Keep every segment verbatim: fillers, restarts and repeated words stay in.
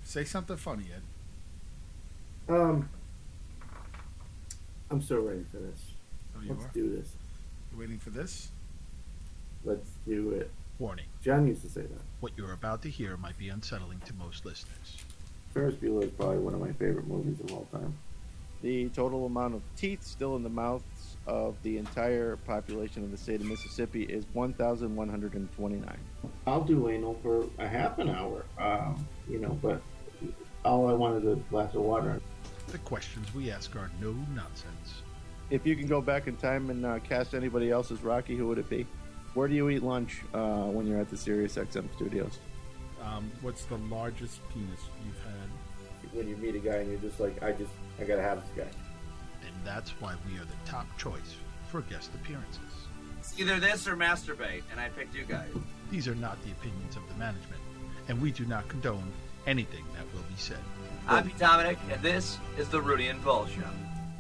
Say something funny, Ed. Um, I'm so ready for this. Oh, you Let's are? do this. You waiting for this? Let's do it. Warning. John used to say that. What you're about to hear might be unsettling to most listeners. Ferris Bueller is probably one of my favorite movies of all time. The total amount of teeth still in the mouths of the entire population of the state of Mississippi is one thousand one hundred twenty-nine. I'll do anal for a half an hour, um, you know, but all I want is a glass of water. The questions we ask are no nonsense. If you can go back in time and uh, cast anybody else as Rocky, who would it be? Where do you eat lunch uh, when you're at the SiriusXM studios? Um, what's the largest penis you've had? When you meet a guy and you're just like, I just, I gotta have this guy. And that's why we are the top choice for guest appearances. It's either this or masturbate, and I picked you guys. These are not the opinions of the management, and we do not condone anything that will be said. I'm Pete Dominic, and this is the Rudy and Paul Show.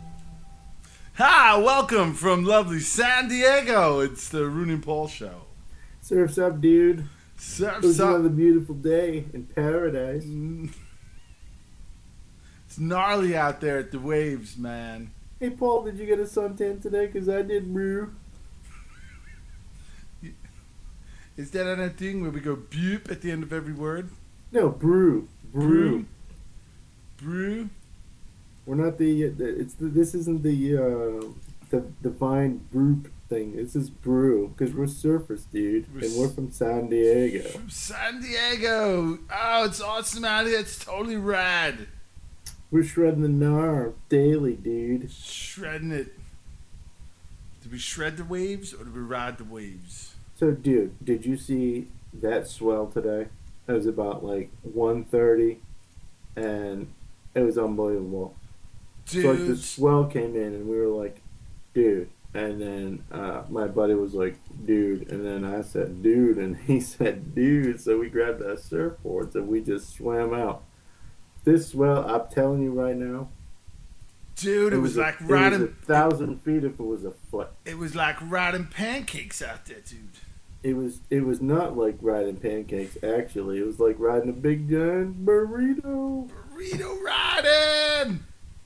Hi, welcome from lovely San Diego. It's the Rooney and Paul Show. Surf's up, dude. Surf's It was up. another beautiful day in paradise. It's gnarly out there at the waves, man. Hey, Paul, did you get a suntan today? Because I did, bro. Is that on that thing where we go boop at the end of every word? No, brew. Brew. Brew? We're not the, the it's the, this isn't the uh the divine brew thing. This is brew because we're surfers, dude, We're and we're from San Diego. From San Diego. Oh, it's awesome out here. It's totally rad. We're shredding the gnar daily, dude. Shredding it. Did we shred the waves or did we ride the waves? So, dude, did you see that swell today? It was about like one thirty, and it was unbelievable. Dude. So, like, the swell came in, and we were like, dude. And then uh, my buddy was like, dude. And then I said, dude. And he said, dude. So we grabbed our surfboards, and we just swam out. This swell, I'm telling you right now. Dude, it, was, a- like it riding. was a thousand feet if it was a foot. It was like riding pancakes out there, dude. It was it was not like riding pancakes, actually. It was like riding a big giant burrito. Burrito riding.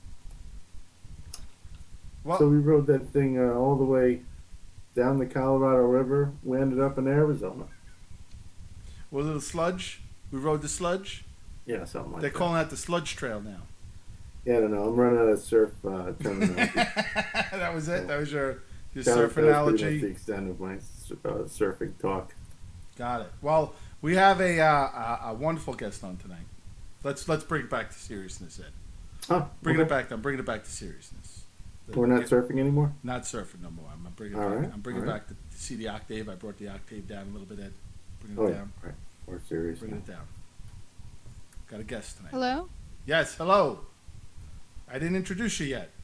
Well, So we rode that thing uh, all the way down the Colorado River. We ended up in Arizona. was it a sludge? We rode the sludge. Yeah, something like They're that. calling that the sludge trail now. Yeah, I don't know. I'm running out of surf uh, terminology. That was it. That was your your That was- surf that was pretty much analogy. the extent of my uh, surfing talk. Got it. Well, we have a, uh, a a wonderful guest on tonight. Let's let's bring it back to seriousness, Ed. Oh, Bring okay. it back. I'm bringing it back to seriousness. The- We're not get- surfing anymore? Not surfing no more. I'm I'm bringing it All back. right, I'm bringing all it right. back to, to see the octave. I brought the octave down a little bit, Ed. Bringing Oh, it yeah. down. Right. We're serious Bringing now. it down. Got a guest tonight. Hello? Yes. Hello. I didn't introduce you yet.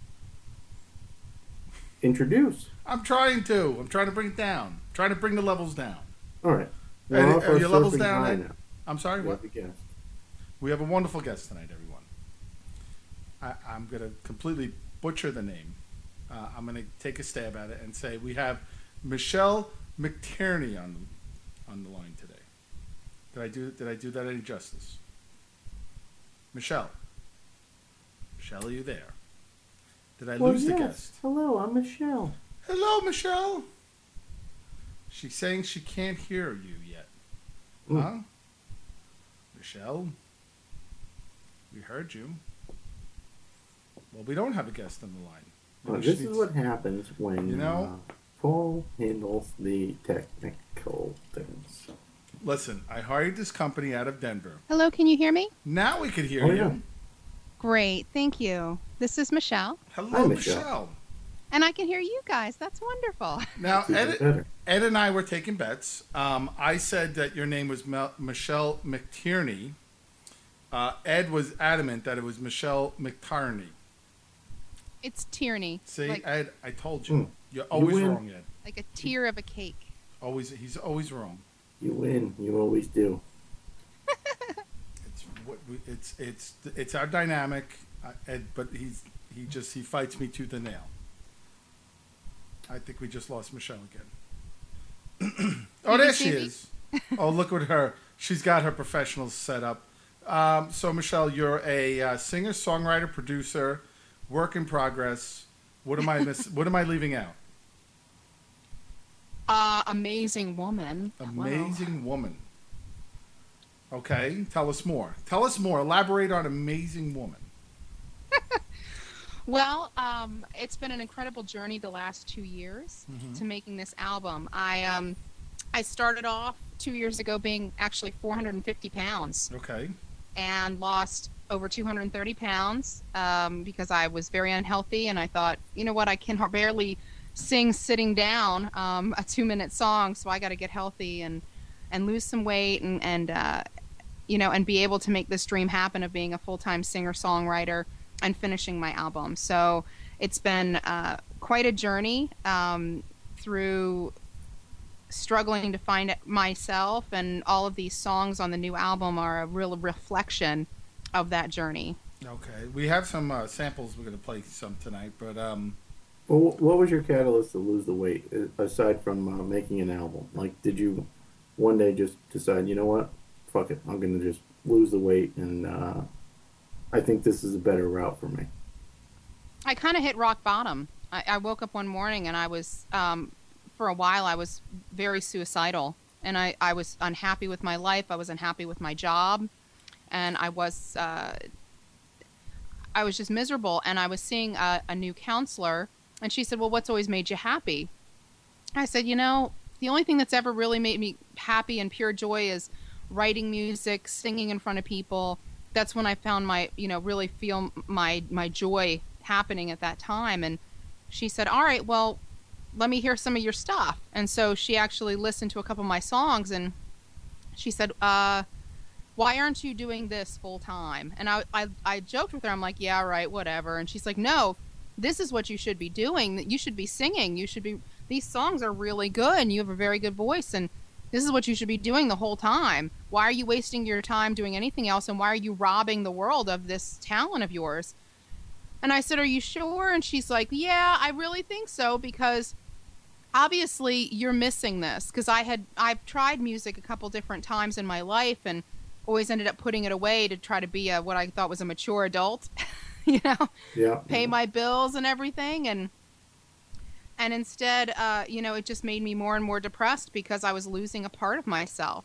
Introduce. I'm trying to. I'm trying to bring it down. trying to bring the levels down. All right. Are- We're off are our your levels surfing down, high Ed? now. I'm sorry. We What? have a guest. We have a wonderful guest tonight, everyone. I, I'm going to completely butcher the name. Uh, I'm going to take a stab at it and say we have Michelle McTierney on on the line today. Did I do Did I do that any justice? Michelle. Michelle, are you there? Did I Well, lose the yes. guest? Hello, I'm Michelle. Hello, Michelle. She's saying she can't hear you yet. Mm. Huh? Michelle? We heard you. Well, we don't have a guest on the line. Well, Maybe she this is needs- what happens when You know? uh, Paul handles the technical things. Listen, I hired this company out of Denver. Hello, can you hear me? Now we can hear Oh, you. yeah. Great, thank you. This is Michelle, Hello, Hi, Michelle. Michelle. and I can hear you guys. That's wonderful. Now, It's even Ed, better. Ed and I were taking bets. Um, I said that your name was Mel- Michelle McTierney. Uh, Ed was adamant that it was Michelle McTierney. It's Tierney, See, like, Ed, I told you. Mm. You're always win. wrong, Ed. like a tier of a cake. Always, he's always wrong. You win. You always do. It's what we, it's it's it's our dynamic, uh, Ed. But he's he just he fights me tooth and nail. I think we just lost Michelle again. Oh, Did you there see she me? is. Oh, look at her. She's got her professionals set up. um, so Michelle, you're a uh, singer, songwriter, producer, work in progress. What am I miss? What am I leaving out? Uh, amazing woman. Amazing woman. Okay, tell us more. Tell us more. Elaborate on amazing woman. Well, um, it's been an incredible journey the last two years Mm-hmm. to making this album. I um, I started off two years ago being actually four hundred fifty pounds Okay. and lost over two hundred thirty pounds um, because I was very unhealthy, and I thought, you know what, I can har- barely sing sitting down um, a two-minute song, so I got to get healthy and and lose some weight and and uh, you know and be able to make this dream happen of being a full-time singer-songwriter and finishing my album. So it's been uh, quite a journey um, through struggling to find it myself, and all of these songs on the new album are a real reflection of that journey. Okay. We have some uh, samples. We're going to play some tonight, but um, Well, what was your catalyst to lose the weight uh, aside from uh, making an album? Like, did you one day just decide, you know what, fuck it, I'm gonna just lose the weight, and uh, I think this is a better route for me? I kind of hit rock bottom. I, I woke up one morning and I was, um, for a while, I was very suicidal, and I, I was unhappy with my life. I was unhappy with my job, and I was, uh, I was just miserable. And I was seeing a, a new counselor, and she said, "Well, what's always made you happy?" I said, "You know, the only thing that's ever really made me happy and pure joy is writing music, singing in front of people. That's when I found my, you know, really feel my my joy happening at that time." And she said, "All right, well, let me hear some of your stuff." And so she actually listened to a couple of my songs, and she said, uh, "Why aren't you doing this full time?" And I, I, I joked with her. I'm like, "Yeah, right, whatever." And she's like, "No, this is what you should be doing. You should be singing. You should be, these songs are really good, and you have a very good voice, and this is what you should be doing the whole time. Why are you wasting your time doing anything else? And why are you robbing the world of this talent of yours?" And I said, "Are you sure?" And she's like, "Yeah, I really think so, because obviously you're missing this." Because I had, I've tried music a couple different times in my life and always ended up putting it away to try to be a, what I thought was a mature adult, you know, Yeah. pay my bills and everything. And, and instead, uh, you know, it just made me more and more depressed because I was losing a part of myself.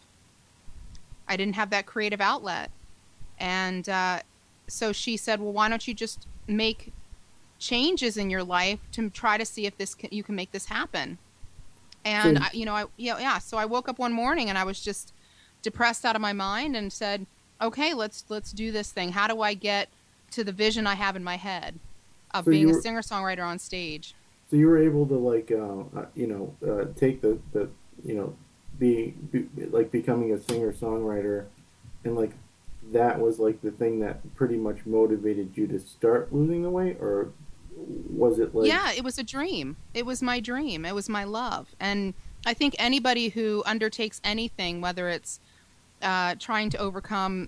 I didn't have that creative outlet. And uh, so she said, "Well, why don't you just make changes in your life to try to see if this can, you can make this happen?" And So- I, you know, I yeah, yeah. So I woke up one morning and I was just depressed out of my mind and said, "Okay, let's let's do this thing. How do I get to the vision I have in my head of So being you a were- singer-songwriter on stage?" So you were able to like, uh, uh, you know, uh, take the, the, you know, be, be like becoming a singer songwriter, and like that was like the thing that pretty much motivated you to start losing the weight, or was it like? Yeah, it was a dream. It was my dream. It was my love. And I think anybody who undertakes anything, whether it's uh, trying to overcome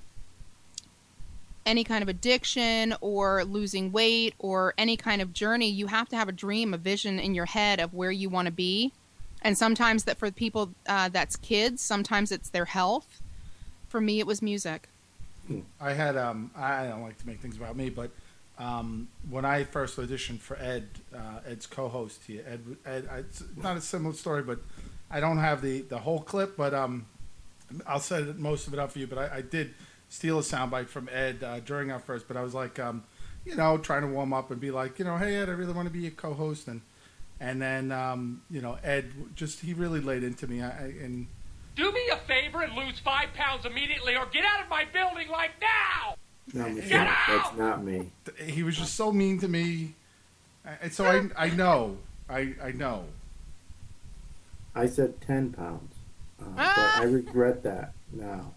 any kind of addiction or losing weight or any kind of journey, you have to have a dream, a vision in your head of where you want to be. And sometimes that for people, uh, that's kids. Sometimes it's their health. For me, it was music. I had um I don't like to make things about me, but um when I first auditioned for Ed, uh, Ed's co-host here, Ed, Ed I, it's not a similar story, but I don't have the the whole clip, but um I'll set most of it up for you. But I, I did steal a soundbite from Ed uh, during our first, but I was like um you know trying to warm up and be like, you know, "Hey Ed, I really want to be a co-host," and and then um you know Ed just he really laid into me. I, I and Do me a favor and lose five pounds immediately, or get out of my building like now! No, Michelle, Get out! that's not me. he was just so mean to me, and so I I know I I know. I said ten pounds, uh, but I regret that now.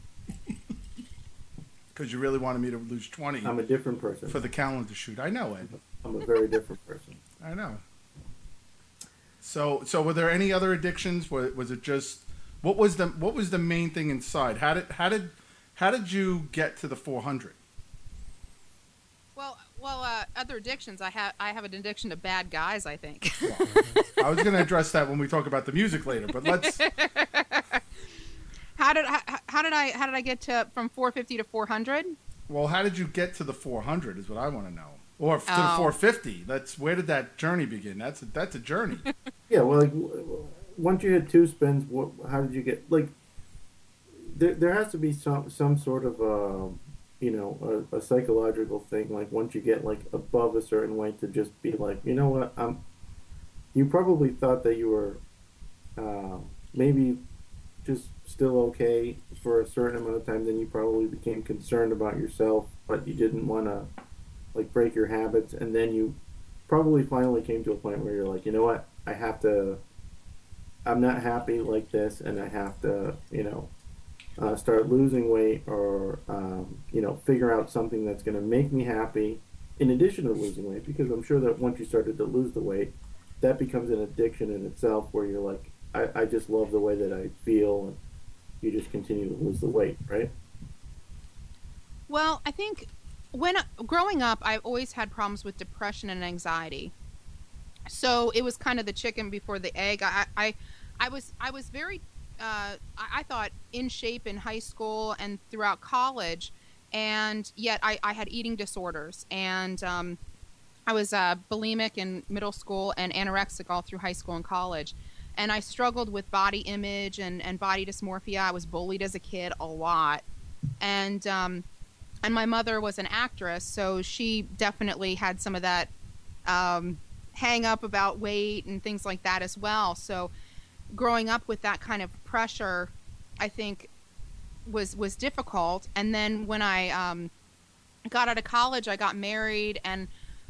Because you really wanted me to lose twenty I'm a different person. for the calendar shoot. I know, Ed. I'm a very different person. I know. So, so were there any other addictions? Was, was it just what was the what was the main thing inside? How did how did how did you get to the four hundred? Well, well, uh, other addictions. I have I have an addiction to bad guys, I think. I was going to address that when we talk about the music later, but let's. How did how, how did I how did I get to from four fifty to four hundred? Well, how did you get to the four hundred is what I want to know. Or to the Oh. four fifty. That's where did that journey begin? That's a, that's a journey. Yeah, well, like w- w- once you hit two spins, what? How did you get like? There, there has to be some some sort of uh, you know, a, a psychological thing. Like once you get like above a certain weight, to just be like, you know what, I'm. You probably thought that you were, uh, maybe, just still okay for a certain amount of time. Then you probably became concerned about yourself, but you didn't want to, like, break your habits, and then you probably finally came to a point where you're like, you know what, I have to. I'm not happy like this, and I have to, you know, uh, start losing weight, or um, you know, figure out something that's going to make me happy, in addition to losing weight. Because I'm sure that once you started to lose the weight, that becomes an addiction in itself, where you're like, I, I just love the way that I feel, and you just continue to lose the weight, right? Well, I think when growing up, I always had problems with depression and anxiety. So it was kind of the chicken before the egg. I, I, I was, I was very, uh, I, I thought in shape in high school and throughout college, and yet I, I had eating disorders, and um, I was uh, bulimic in middle school and anorexic all through high school and college. And I struggled with body image and, and body dysmorphia. I was bullied as a kid a lot. And um, and my mother was an actress, so she definitely had some of that um, hang up about weight and things like that as well. So growing up with that kind of pressure, I think, was was difficult. And then when I um, got out of college, I got married, and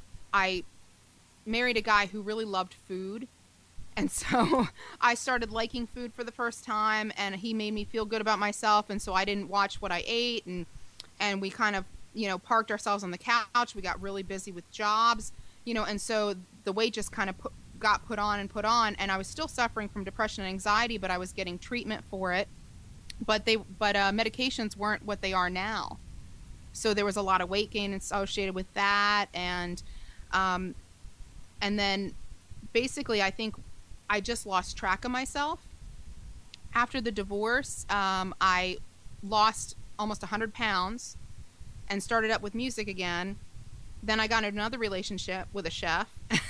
I married a guy who really loved food. And so I started liking food for the first time, and he made me feel good about myself. And so I didn't watch what I ate, and and we kind of, you know, parked ourselves on the couch. We got really busy with jobs, you know, and so the weight just kind of put, got put on and put on. And I was still suffering from depression and anxiety, but I was getting treatment for it. But they, but uh, medications weren't what they are now. So there was a lot of weight gain associated with that, and um, and then basically I think I just lost track of myself. After the divorce, um, I lost almost one hundred pounds and started up with music again. Then I got into another relationship with a chef,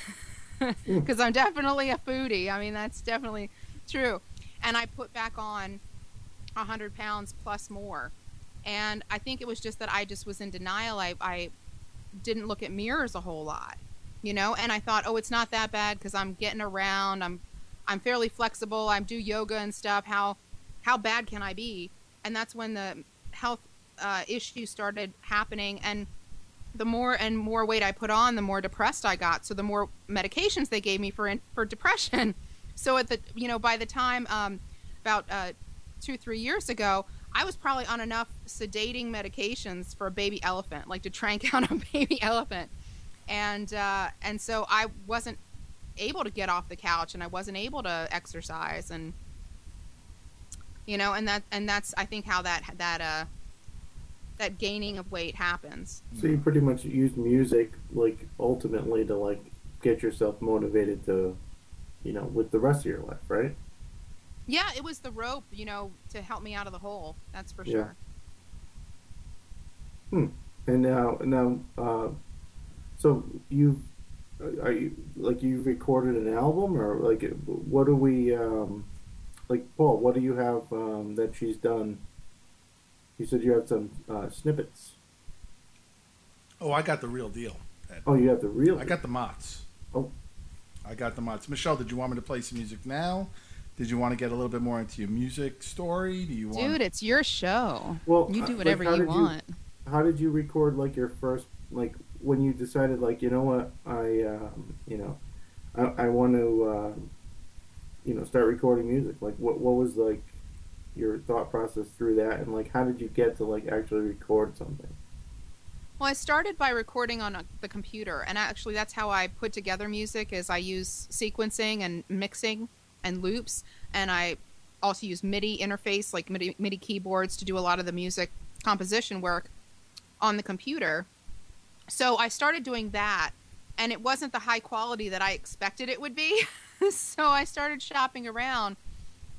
because I'm definitely a foodie. I mean, that's definitely true. And I put back on one hundred pounds plus more. And I think it was just that I just was in denial. I, I didn't look at mirrors a whole lot, you know, and I thought, oh, it's not that bad because I'm getting around. I'm I'm fairly flexible. I do yoga and stuff. How how bad can I be? And that's when the health uh, issues started happening. And the more and more weight I put on, the more depressed I got. So the more medications they gave me for for depression. So at the you know by the time um, about uh, two three years ago, I was probably on enough sedating medications for a baby elephant, like to trank out a baby elephant. And uh, and so I wasn't able to get off the couch, and I wasn't able to exercise, and you know, and that and that's I think how that that uh that gaining of weight happens. So you pretty much use music, like, ultimately to, like, get yourself motivated to, you know, with the rest of your life, right? Yeah, it was the rope, you know, to help me out of the hole. That's for Yeah. sure. Hmm. And now, now, uh, so you, are you, like, you've recorded an album, or, like, what do we, um, like, Paul, what do you have, um, that she's done? You said you have some, uh, snippets. Oh, I got the real deal, Ed. Oh, you have the real. I got the mods. Oh. I got the mods. Michelle, did you want me to play some music now? Did you want to get a little bit more into your music story? Do you want? Dude, it's your show. Well, You uh, do like, whatever how you did want. How did you record, like, your first, like, when you decided, like, you know what, I, um, you know, I, I want to, uh, you know, start recording music? Like, what, what was, like, your thought process through that, and, like, how did you get to, like, actually record something? Well, I started by recording on a, the computer, and actually that's how I put together music. Is I use sequencing and mixing and loops, and I also use MIDI interface, like MIDI, MIDI keyboards, to do a lot of the music composition work on the computer. So I started doing that, and it wasn't the high quality that I expected it would be. So I started shopping around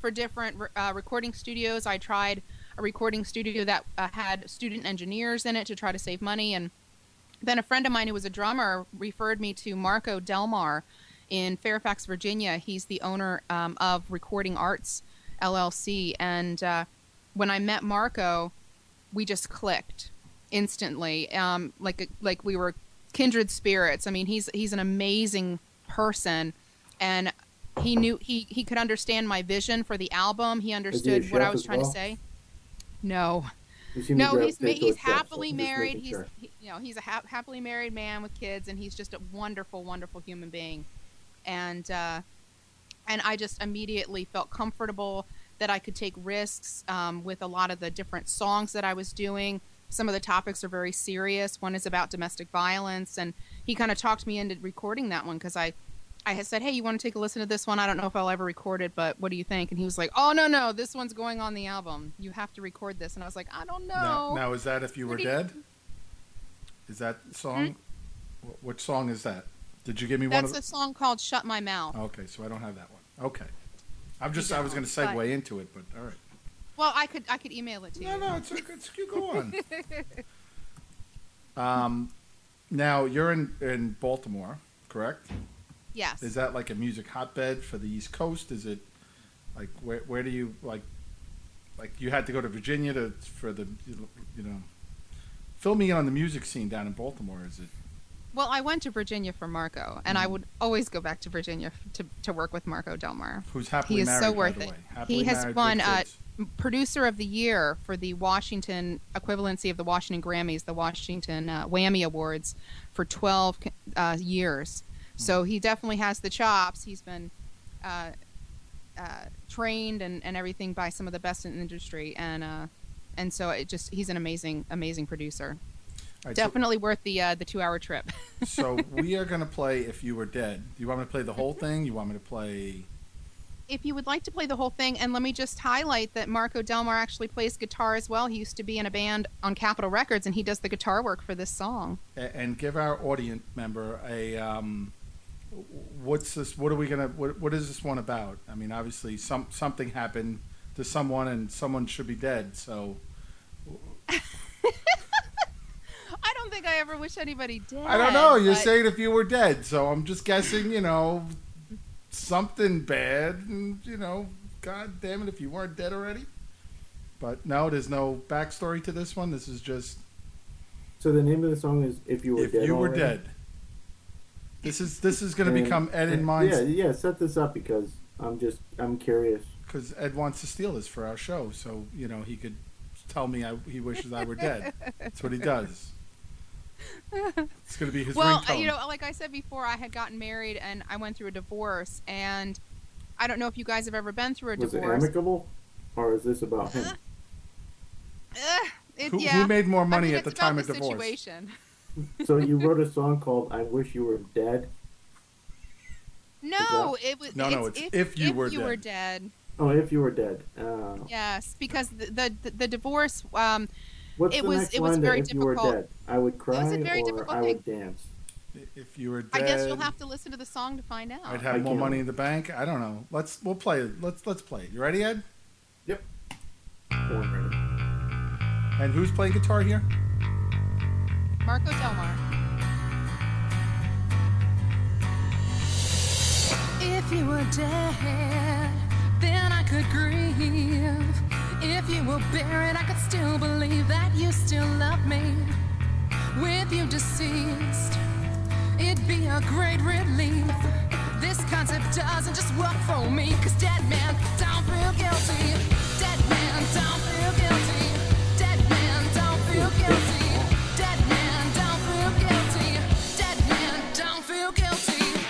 for different uh, recording studios. I tried a recording studio that uh, had student engineers in it to try to save money. And then a friend of mine who was a drummer referred me to Marco Delmar in Fairfax, Virginia. He's the owner um, of Recording Arts, L L C. And uh, when I met Marco, we just clicked instantly, um, like like we were kindred spirits. I mean, he's he's an amazing person, and he knew he, he could understand my vision for the album. He understood what I was trying well? to say. No, no, he's he's happily chefs, married. He's sure. he, you know he's a ha- happily married man with kids, and he's just a wonderful, wonderful human being. And uh, and I just immediately felt comfortable that I could take risks um, with a lot of the different songs that I was doing. Some of the topics are very serious. One is about domestic violence, and he kind of talked me into recording that one because I, I had said, hey, you want to take a listen to this one? I don't know if I'll ever record it, but what do you think? And he was like, oh, no, no, this one's going on the album. You have to record this. And I was like, I don't know. Now, now is that If You Were Dead? Is that song? Hmm? Which song is that? Did you give me That's one? That's a song called Shut My Mouth. Okay, so I don't have that one. Okay. I'm just, I was going to segue but... into it, but all right. Well, I could I could email it to no, you. No, no, it's, it's you go on. um, now you're in, in Baltimore, correct? Yes. Is that like a music hotbed for the East Coast? Is it like where where do you like like you had to go to Virginia to for the you know fill me in on the music scene down in Baltimore? Is it? Well, I went to Virginia for Marco, and mm. I would always go back to Virginia to to work with Marco Delmar. Who's happily he is married, so worth by the it. way. Happily he has married, won uh, Producer of the Year for the Washington equivalency of the Washington Grammys, the Washington uh, Whammy Awards, for twelve uh, years. Mm. So he definitely has the chops. He's been uh, uh, trained and, and everything by some of the best in the industry, and uh, and so it just he's an amazing amazing producer. Right, Definitely so, worth the uh, the two hour trip. So we are going to play If You Were Dead. Do you want me to play the whole thing? You want me to play? If you would like to play the whole thing, and let me just highlight that Marco Delmar actually plays guitar as well. He used to be in a band on Capitol Records, and he does the guitar work for this song. And, and give our audience member a um, what's this? What are we gonna? What, what is this one about? I mean, obviously, some something happened to someone, and someone should be dead. So. I don't think I ever wish anybody dead. I don't know. You're but... saying if you were dead, so I'm just guessing. You know, something bad, and you know, God damn it, if you weren't dead already. But no, there's no backstory to this one. This is just. So the name of the song is "If You Were if Dead." If you were already? dead. This is this is going to become Ed and mine. Yeah, yeah. Set this up because I'm just I'm curious. Because Ed wants to steal this for our show, so you know he could tell me I, he wishes I were dead. That's what he does. It's going to be his well, ringtone. you know, like I said before, I had gotten married and I went through a divorce, and I don't know if you guys have ever been through a Was divorce. Was it amicable, or is this about him? Uh, uh, it, who, yeah. who made more money I mean, at the it's time about of the divorce? Situation. So you wrote a song called "I Wish You Were Dead." No, it was. No, it's, no, it's if, if you, if were, you dead. were dead. Oh, if you were dead. Uh, yes, because the the, the divorce. Um, What's it the was next it was line very that if difficult. you were dead, I would cry It was a very or difficult I thing. would dance. If you were dead, I guess you'll have to listen to the song to find out. I'd have I more can't. money in the bank. I don't know. Let's we'll play it. Let's let's play it. You ready, Ed? Yep. Born ready. And who's playing guitar here? Marco Delmar. If you were dead, then I could grieve. If you were buried, I could still believe that you still love me. With you deceased, it'd be a great relief. This concept doesn't just work for me, 'cause dead men don't feel guilty. Dead men don't feel guilty. Dead men don't feel guilty. Dead men don't feel guilty. Dead men don't feel guilty.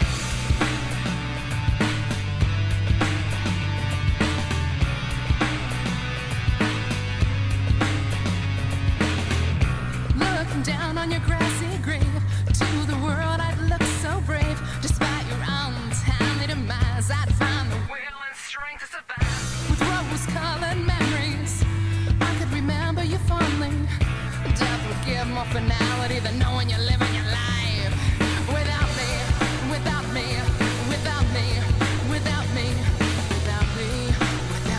Down on your grassy grave, to the world I'd look so brave. Despite your untimely demise, I'd find the will and strength to survive. With rose-colored memories, I could remember you fondly. Death would give more finality than knowing you're living your life. Without me, without me, without me, without me, without me, without me.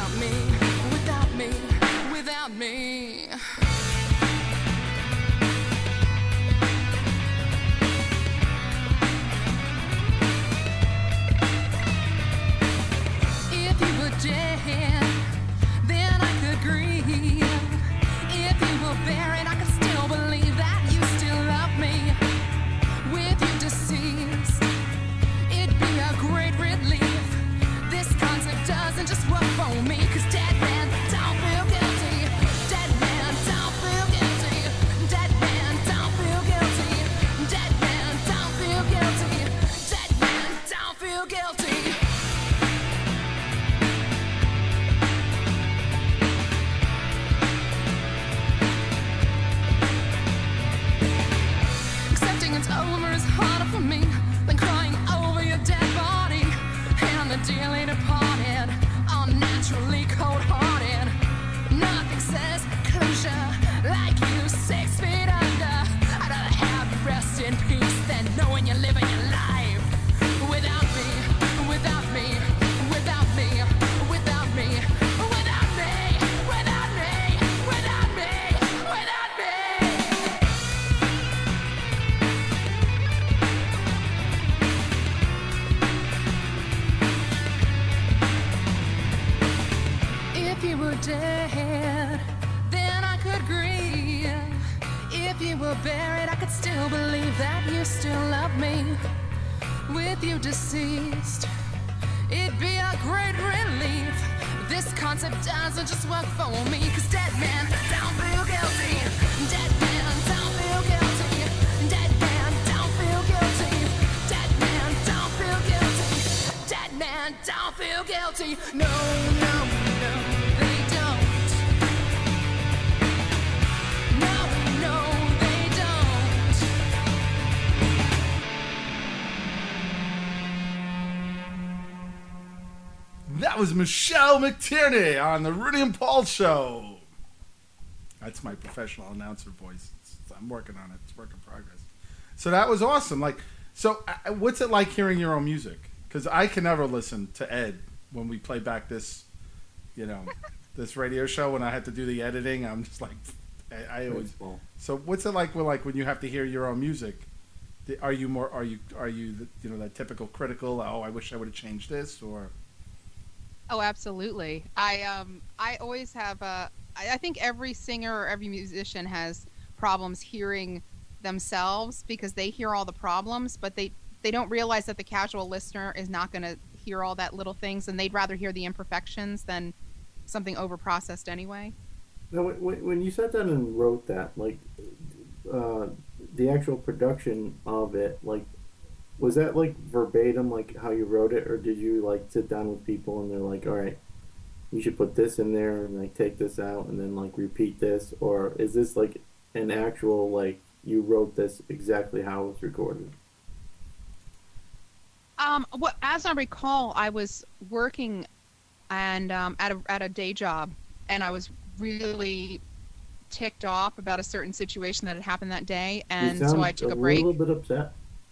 bear it, I could still believe that you still love me. With you deceased, it'd be a great relief. This concept doesn't just work for me, cause dead man don't feel guilty. Dead man don't feel guilty. Dead man don't feel guilty. Dead man don't feel guilty. Dead man don't feel guilty. No, no, no, they don't. No, no, they don't. That was Michelle McTierney on the Rudy and Paul Show. That's my professional announcer voice. It's, I'm working on it. It's work in progress. So that was awesome. Like, so uh, what's it like hearing your own music? Because I can never listen to Ed when we play back this, you know, this radio show. When I had to do the editing, I'm just like, I, I always. So what's it like? When, like when you have to hear your own music? Are you more? Are you? Are you? The, you know, that typical critical? Oh, I wish I would have changed this, or. Oh, absolutely. I um I always have uh I I think every singer or every musician has problems hearing themselves because they hear all the problems, but they they don't realize that the casual listener is not going to hear all that little things, and they'd rather hear the imperfections than something overprocessed anyway. Now, when when you sat down and wrote that, like uh, the actual production of it, like. Was that like verbatim, like how you wrote it, or did you like sit down with people and they're like, all right, you should put this in there and like take this out and then like repeat this, or is this like an actual like you wrote this exactly how it was recorded? Um, what as I recall, I was working and um, at a at a day job, and I was really ticked off about a certain situation that had happened that day, and You so sound I took a a break. little bit upset.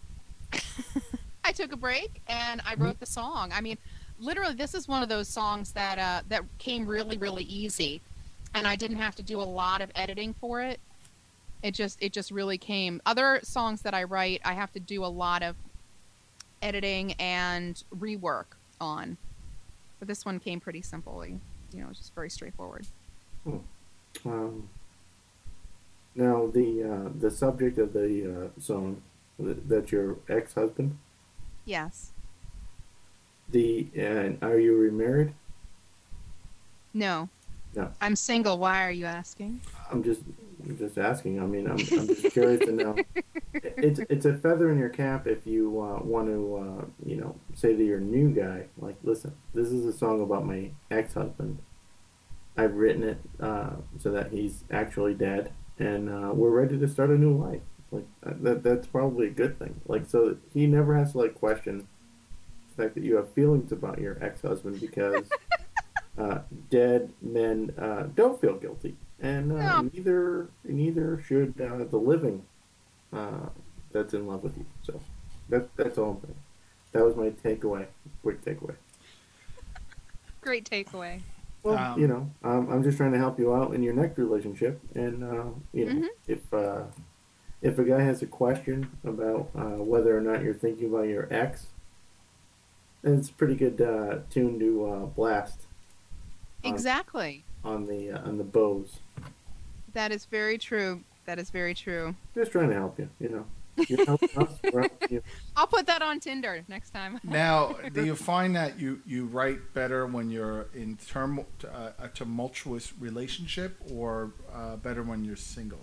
I took a break and I wrote the song. I mean, literally, this is one of those songs that uh, that came really, really easy, and I didn't have to do a lot of editing for it. It just it just really came. Other songs that I write, I have to do a lot of editing and rework on, but this one came pretty simply. You know, it's just very straightforward. Hmm. Um, now the uh, the subject of the uh, song, that, that's your ex-husband. Yes. The and are you remarried? No. No. I'm single. Why are you asking? I'm just I'm just asking. I mean, I'm I'm just curious to know. It's it's a feather in your cap if you uh, want to uh, you know say to your new guy, like, listen, this is a song about my ex-husband. I've written it uh, so that he's actually dead, and uh, we're ready to start a new life. Like uh, that that's probably a good thing. Like, so that he never has to like question the fact that you have feelings about your ex-husband, because uh, dead men uh, don't feel guilty, and uh, No. neither neither should uh, the living uh, that's in love with you. So that that's all I'm saying. That was my takeaway. Quick takeaway. Great takeaway. Well, Um, you know, um, I'm just trying to help you out in your next relationship, and uh, you know, Mhm. if uh, if a guy has a question about uh, whether or not you're thinking about your ex, then it's a pretty good uh, tune to uh, blast on, Exactly. on the uh, on the bows. That is very true. That is very true. Just trying to help you. You know, you're helping us. We're helping you. I'll put that on Tinder next time. Now, do you find that you, you write better when you're in term, uh, a tumultuous relationship, or uh, better when you're single?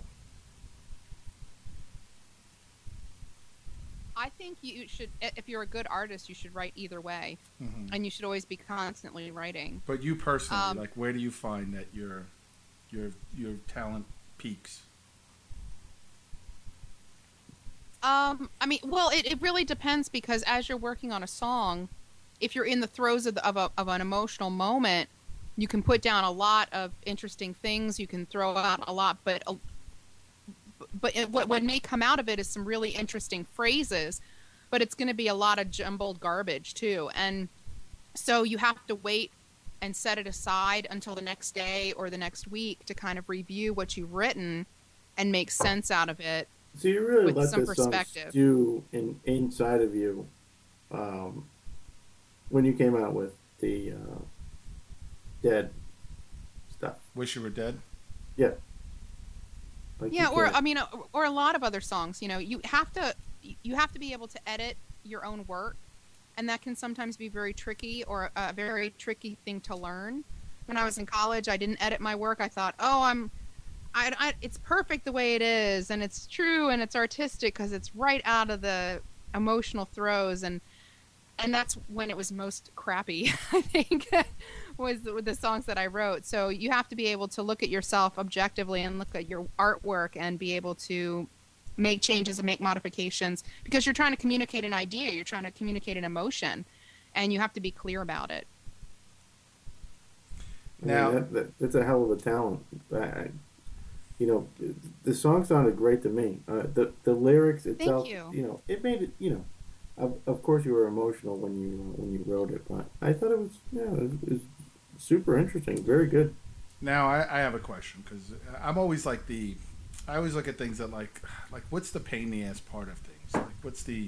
I think you should, if you're a good artist, you should write either way, Mhm. and you should always be constantly writing. But you personally, Um, like, where do you find that your your your talent peaks? Um, I mean, well, it, it really depends, because as you're working on a song, if you're in the throes of, the, of, a, of an emotional moment, you can put down a lot of interesting things. You can throw out a lot, but a, but it, what what may come out of it is some really interesting phrases, but it's going to be a lot of jumbled garbage too. And so you have to wait and set it aside until the next day or the next week to kind of review what you've written and make sense out of it. So you really With let some this song perspective. stew in inside of you um, when you came out with the uh, dead stuff. Wish You Were Dead? Yeah. Like, Yeah, you or can't- I mean, uh, or a lot of other songs. You know, you have to you have to be able to edit your own work, and that can sometimes be very tricky or a very tricky thing to learn. When I was in college, I didn't edit my work. I thought, oh, I'm, I, I it's perfect the way it is, and it's true and it's artistic because it's right out of the emotional throes, and and that's when it was most crappy. I think was the, the songs that I wrote. So you have to be able to look at yourself objectively and look at your artwork and be able to make changes and make modifications because you're trying to communicate an idea, you're trying to communicate an emotion, and you have to be clear about it. I mean, Now- that, that, that's a hell of a talent. I, I, you know, the song sounded great to me. Uh, the the lyrics itself, you. you know, it made it. You know, of, of course you were emotional when you uh, when you wrote it, but I thought it was yeah, it was, it was super interesting, very good. Now I, I have a question because I'm always like the, I always look at things that like, like what's the pain in the ass part of things? Like what's the,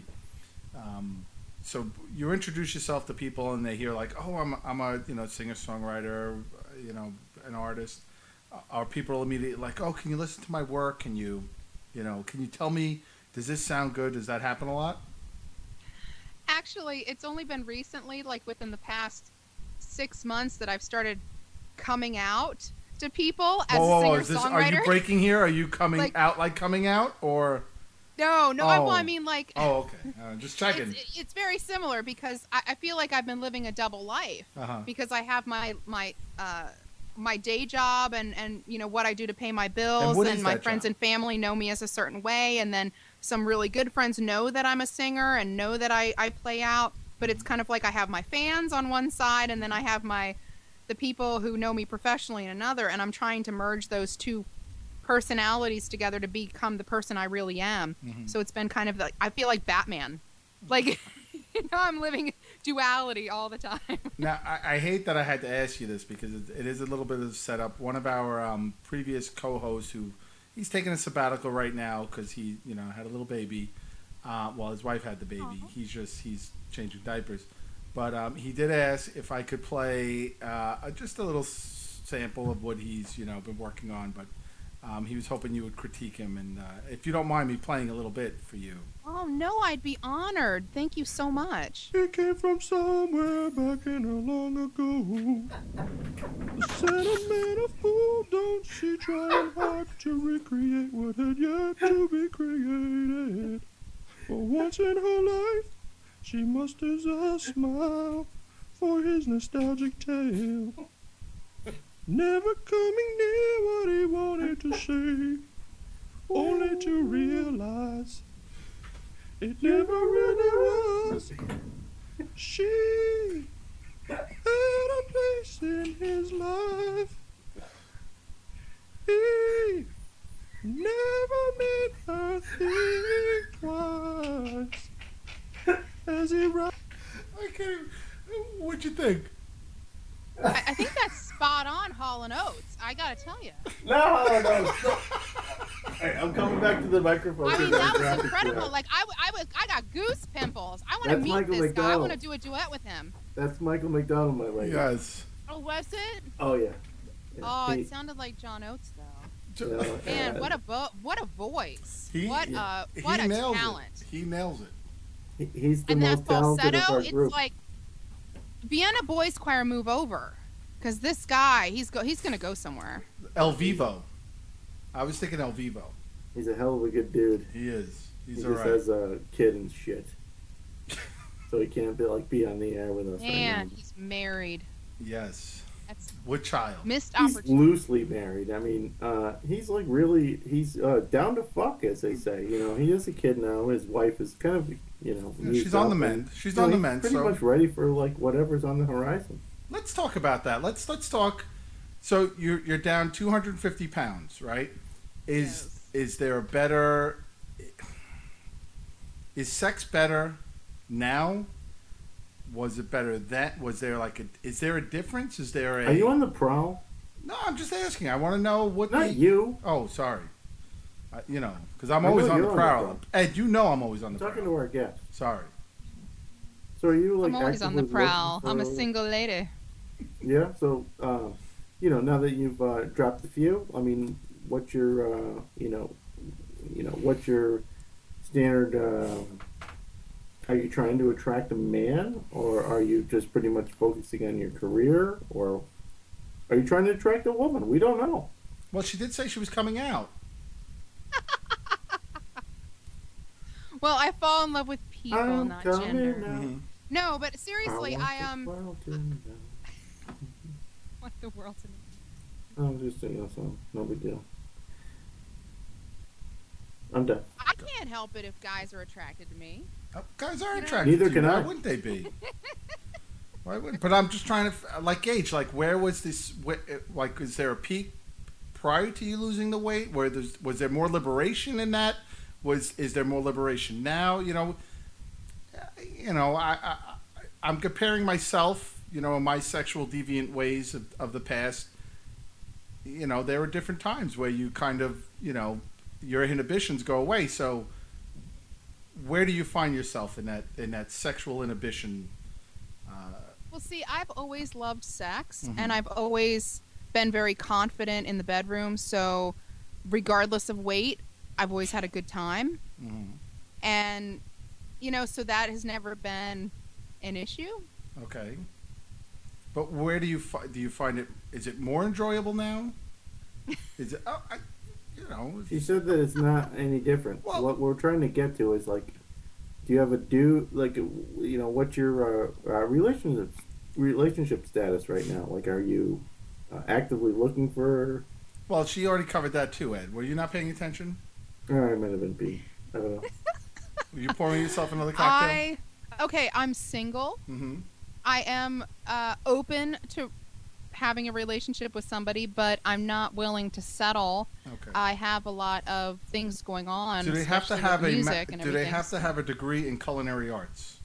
um, so you introduce yourself to people and they hear like, oh, I'm I'm a you know singer songwriter, you know an artist. Are people immediately like, oh, can you listen to my work? Can you, you know, can you tell me, does this sound good? Does that happen a lot? Actually, it's only been recently, like within the past six months, that I've started coming out to people as Whoa, a whoa, whoa, singer is this, songwriter. are you breaking here? Are you coming Like- out like coming out or? No, no. I, well, I Oh. mean, like, Oh, okay. Uh, just checking. it's, it's very similar because I, I feel like I've been living a double life Uh-huh. because I have my my uh, my day job and and you know what I do to pay my bills, And what and is my that friends job? and family know me as a certain way, and then some really good friends know that I'm a singer and know that I I play out. But it's kind of like I have my fans on one side, and then I have my the people who know me professionally in another, and I'm trying to merge those two personalities together to become the person I really am. Mhm. So it's been kind of like I feel like Batman, like you know I'm living duality all the time. Now, I, I hate that I had to ask you this because it, it is a little bit of a setup. One of our um, previous co-hosts, who he's taking a sabbatical right now because he, you know, had a little baby. Uh, while his wife had the baby, Aw. he's just he's changing diapers. But um, he did ask if I could play uh, just a little s- sample of what he's, you know, been working on. But um, he was hoping you would critique him, and uh, if you don't mind me playing a little bit for you. Oh no, I'd be honored. Thank you so much. It came from somewhere back in a long ago. The sentiment of fool, don't she trying hard to recreate what had yet to be created. For once in her life, she musters a smile for his nostalgic tale. Never coming near what he wanted to say, only to realize it never really was. She had a place in his life. He never made her think twice. As he ri- I can't even, what'd you think? I, I think that's spot on, Hall and Oates. I gotta tell you. No, no. Hey, I'm coming back to the microphone. I mean, because that was graphics incredible. were out. Like I, w- I was, I got goose pimples. I want to That's meet Michael this guy. I want to McDonald. do a duet with him. That's Michael McDonald, my lady. Yes. Oh, was it? Oh yeah. Yeah, Oh, he- it sounded like John Oates though. you know, Man, uh, what a vo- what a voice. He, what a what he a nails talent. it. He nails it. he- he's the And that most talented of falsetto, our it's group. like Vienna Boys Choir move over, because this guy, he's go he's gonna go somewhere. El Vivo. I was thinking El Vivo. He's a hell of a good dude. He is. He's he all just right. has a kid and shit, so he can't be like be on the air with us. right Man, now. he's married. Yes. That's What child? missed He's opportunity. loosely married. I mean, uh, he's like really, he's uh, down to fuck, as they say. You know, he has a kid now. His wife is kind of, you know, Yeah, used she's on up the and, mend. She's you know, on the he's mend, Pretty so- much ready for like whatever's on the horizon. Let's talk about that. Let's let's talk. So you're you're down two hundred fifty pounds, right? Is is there a better? Is sex better now? Was it better then? Was there like a? Is there a difference? Is there a? Are you on the prowl? No, I'm just asking. I want to know what. Not the, you. Oh, sorry. I, you know, because I'm I always know on you're the on the prowl. prowl. Ed, you know I'm always on I'm the talking prowl. to our guest. Sorry. So are you like? I'm always on the actively prowl. looking I'm a for- single lady. Yeah. So, uh, you know, now that you've uh, dropped a few, I mean, what's your uh, you know, you know, what's your standard? Uh, are you trying to attract a man, or are you just pretty much focusing on your career, or are you trying to attract a woman? We don't know. Well, she did say she was coming out. Well, I fall in love with people, I'm not coming gender. out. Mhm. No, but seriously, want I the um world to know. want the world to know. I'm just saying, so no big deal. I'm done. I can't help it if guys are attracted to me. Oh, guys are You know- attracted Neither to can you. I. Why wouldn't they be? Why would? But I'm just trying to f- like gauge, like, where was this? wh- Like, is there a peak prior to you losing the weight? Where there's was there more liberation in that? Was is there more liberation now? You know, uh, you know, I, I I- I'm comparing myself, you know, my sexual deviant ways of, of the past. You know, there are different times where you kind of, you know, your inhibitions go away. So, where do you find yourself in that in that sexual inhibition? Uh, Well, see, I've always loved sex, Mhm. and I've always been very confident in the bedroom. So, regardless of weight, I've always had a good time. mhm. And, you know, so that has never been an issue. Okay. But where do you fi- do you find it? Is it more enjoyable now? Is it? Oh, I, you know. She said that it's not any different. Well- what we're trying to get to is like, do you have a do like, you know, what's your uh, uh, relationship relationship status right now? Like, are you uh, actively looking for? Well, she already covered that too, Ed. Were you not paying attention? Oh, I might have been B. I don't know. Were you pouring yourself another cocktail? I, okay, I'm single. Mm-hmm. I am uh, open to having a relationship with somebody, but I'm not willing to settle. Okay. I have a lot of things going on. do they have to especially have with a? ma- music and do they everything, have to so- have a degree in culinary arts?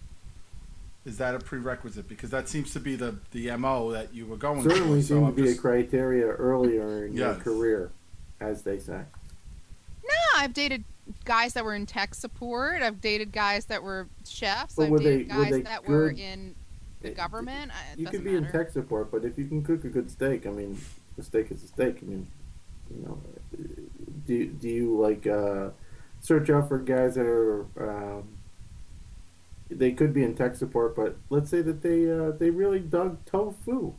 Is that a prerequisite? Because that seems to be the the M O that you were going Certainly for. So seemed to I'm be just, a criteria earlier in your Yes. career, as they say. No, I've dated guys that were in tech support. I've dated guys that were chefs. But I've were dated they- were guys they that were good? in the It- government. I- It You doesn't could be matter. in tech support, but if you can cook a good steak, I mean, a steak is a steak. I mean, you know, do do you like uh, search out for guys that are? Um, they could be in tech support, but let's say that they uh, they really dug tofu.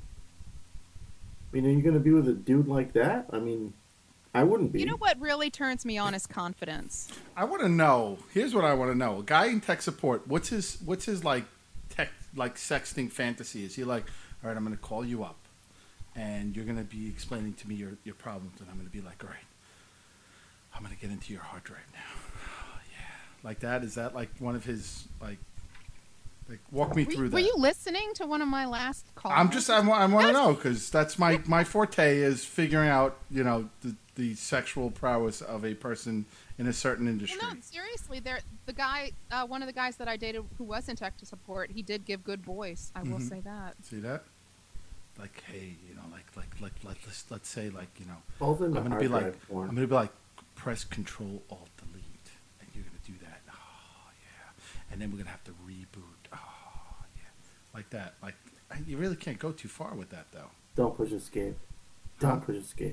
I mean, are you going to be with a dude like that? I mean, I wouldn't be. You know what really turns me on is confidence. I want to know. Here's what I want to know. A guy in tech support. What's his? What's his like tech like sexting fantasy? Is he like, all right, I'm going to call you up, and you're going to be explaining to me your your problems, and I'm going to be like, all right, I'm going to get into your hard drive now. Yeah, like that. Is that like one of his like? Like walk me Were, through you- that. were you listening to one of my last calls? I'm just I, wa- I want to know because that's my my forte is figuring out you know the the sexual prowess of a person in a certain industry. Well, no, seriously, there the guy, uh, one of the guys that I dated who was in tech to support, he did give good voice. I will Mhm. say that. See that? Like, hey, you know, like, like, like, like let's let's say, like, you know, Falls into I'm gonna hard be drive like, porn. I'm gonna be like, press Control Alt Delete, and you're gonna do that. Oh yeah, and then we're gonna have to reboot. Oh yeah, like that. Like, I- you really can't go too far with that, though. Don't push escape. Don't Huh? push escape.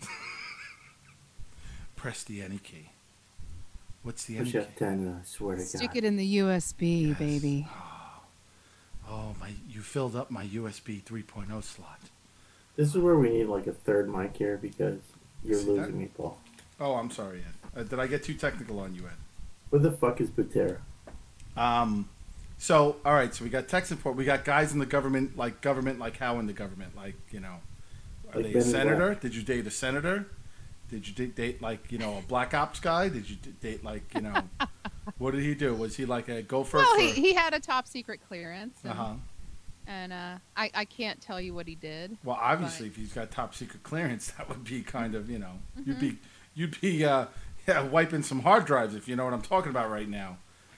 Press the any key. What's the any Push key? F ten. I swear to Stick God. it in the U S B, Yes. baby. Oh my! You filled up my U S B three point oh slot. This is where we need like a third mic here because you're See losing that? me, Paul. Oh, I'm sorry, Ed. Uh, did I get too technical on you, Ed? What the fuck is Butera? Um, so all right, so we got tech support. We got guys in the government, like government, like how in the government, like you know, are Like they a Ben senator? Black. Did you date a senator? Did you date, date like you know a black ops guy? Did you d- date like you know, what did he do? Was he like a gopher? Well, for, he, he had a top secret clearance, and, uh-huh. and uh, I, I can't tell you what he did. Well, obviously, but- if he's got top secret clearance, that would be kind of you know, you'd Mhm. be you'd be uh, yeah wiping some hard drives if you know what I'm talking about right now.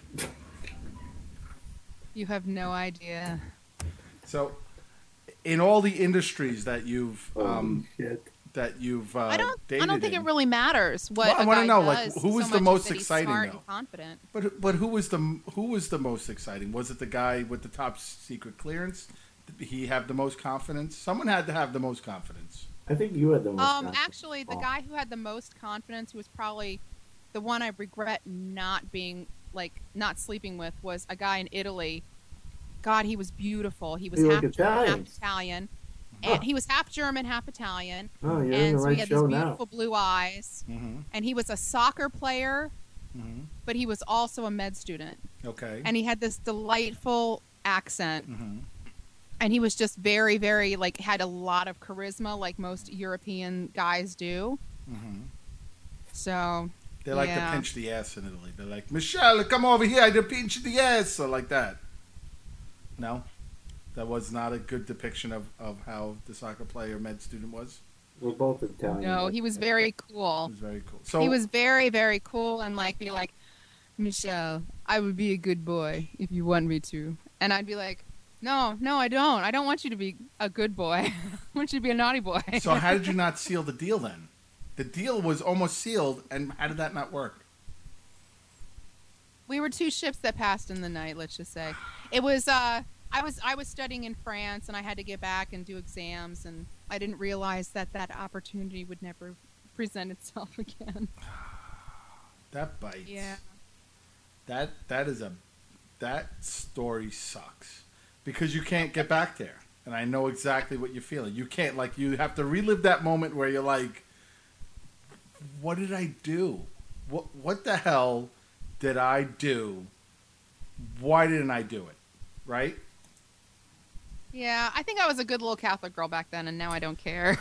You have no idea. So, in all the industries that you've Holy um, shit. that you've uh, I don't. dated I don't think in, it really matters what Well, I a wanna guy know, like, does who was so the much most as that he's exciting, smart though? and confident. But but who was the who was the most exciting? Was it the guy with the top secret clearance? Did he have the most confidence? Someone had to have the most confidence. I think you had the most. Um, confidence. actually, the Oh. guy who had the most confidence, who was probably the one I regret not being like not sleeping with, was a guy in Italy. God, he was beautiful. He was You half like German, half Italians. Italian, Huh. and he was half German, half Italian. Oh, you're in and the so right he had show these now. beautiful blue eyes, Mm-hmm. and he was a soccer player, Mm-hmm. but he was also a med student, Okay. and he had this delightful accent. Mm-hmm. And he was just very, very, like, had a lot of charisma, like most European guys do. Mm-hmm. So, They like yeah. to pinch the ass in Italy. They're like, Michelle, come over here. I to pinch the ass. Or like that. No? That was not a good depiction of, of how the soccer player med student was. We're both Italian. No, he was very cool. It was very cool. So He was very, very cool and, like, be like, Michelle, I would be a good boy if you want me to. And I'd be like, no, no, I don't. I don't want you to be a good boy. I want you to be a naughty boy. So how did you not seal the deal then? The deal was almost sealed, and how did that not work? We were two ships that passed in the night, let's just say. It was uh I was I was studying in France and I had to get back and do exams, and I didn't realize that that opportunity would never present itself again. That bites. Yeah. That that is a that story sucks because you can't get back there, and I know exactly what you're feeling. You can't, like, you have to relive that moment where you're like, what did I do? What what the hell did I do? Why didn't I do it? Right? Yeah, I think I was a good little Catholic girl back then, and now I don't care.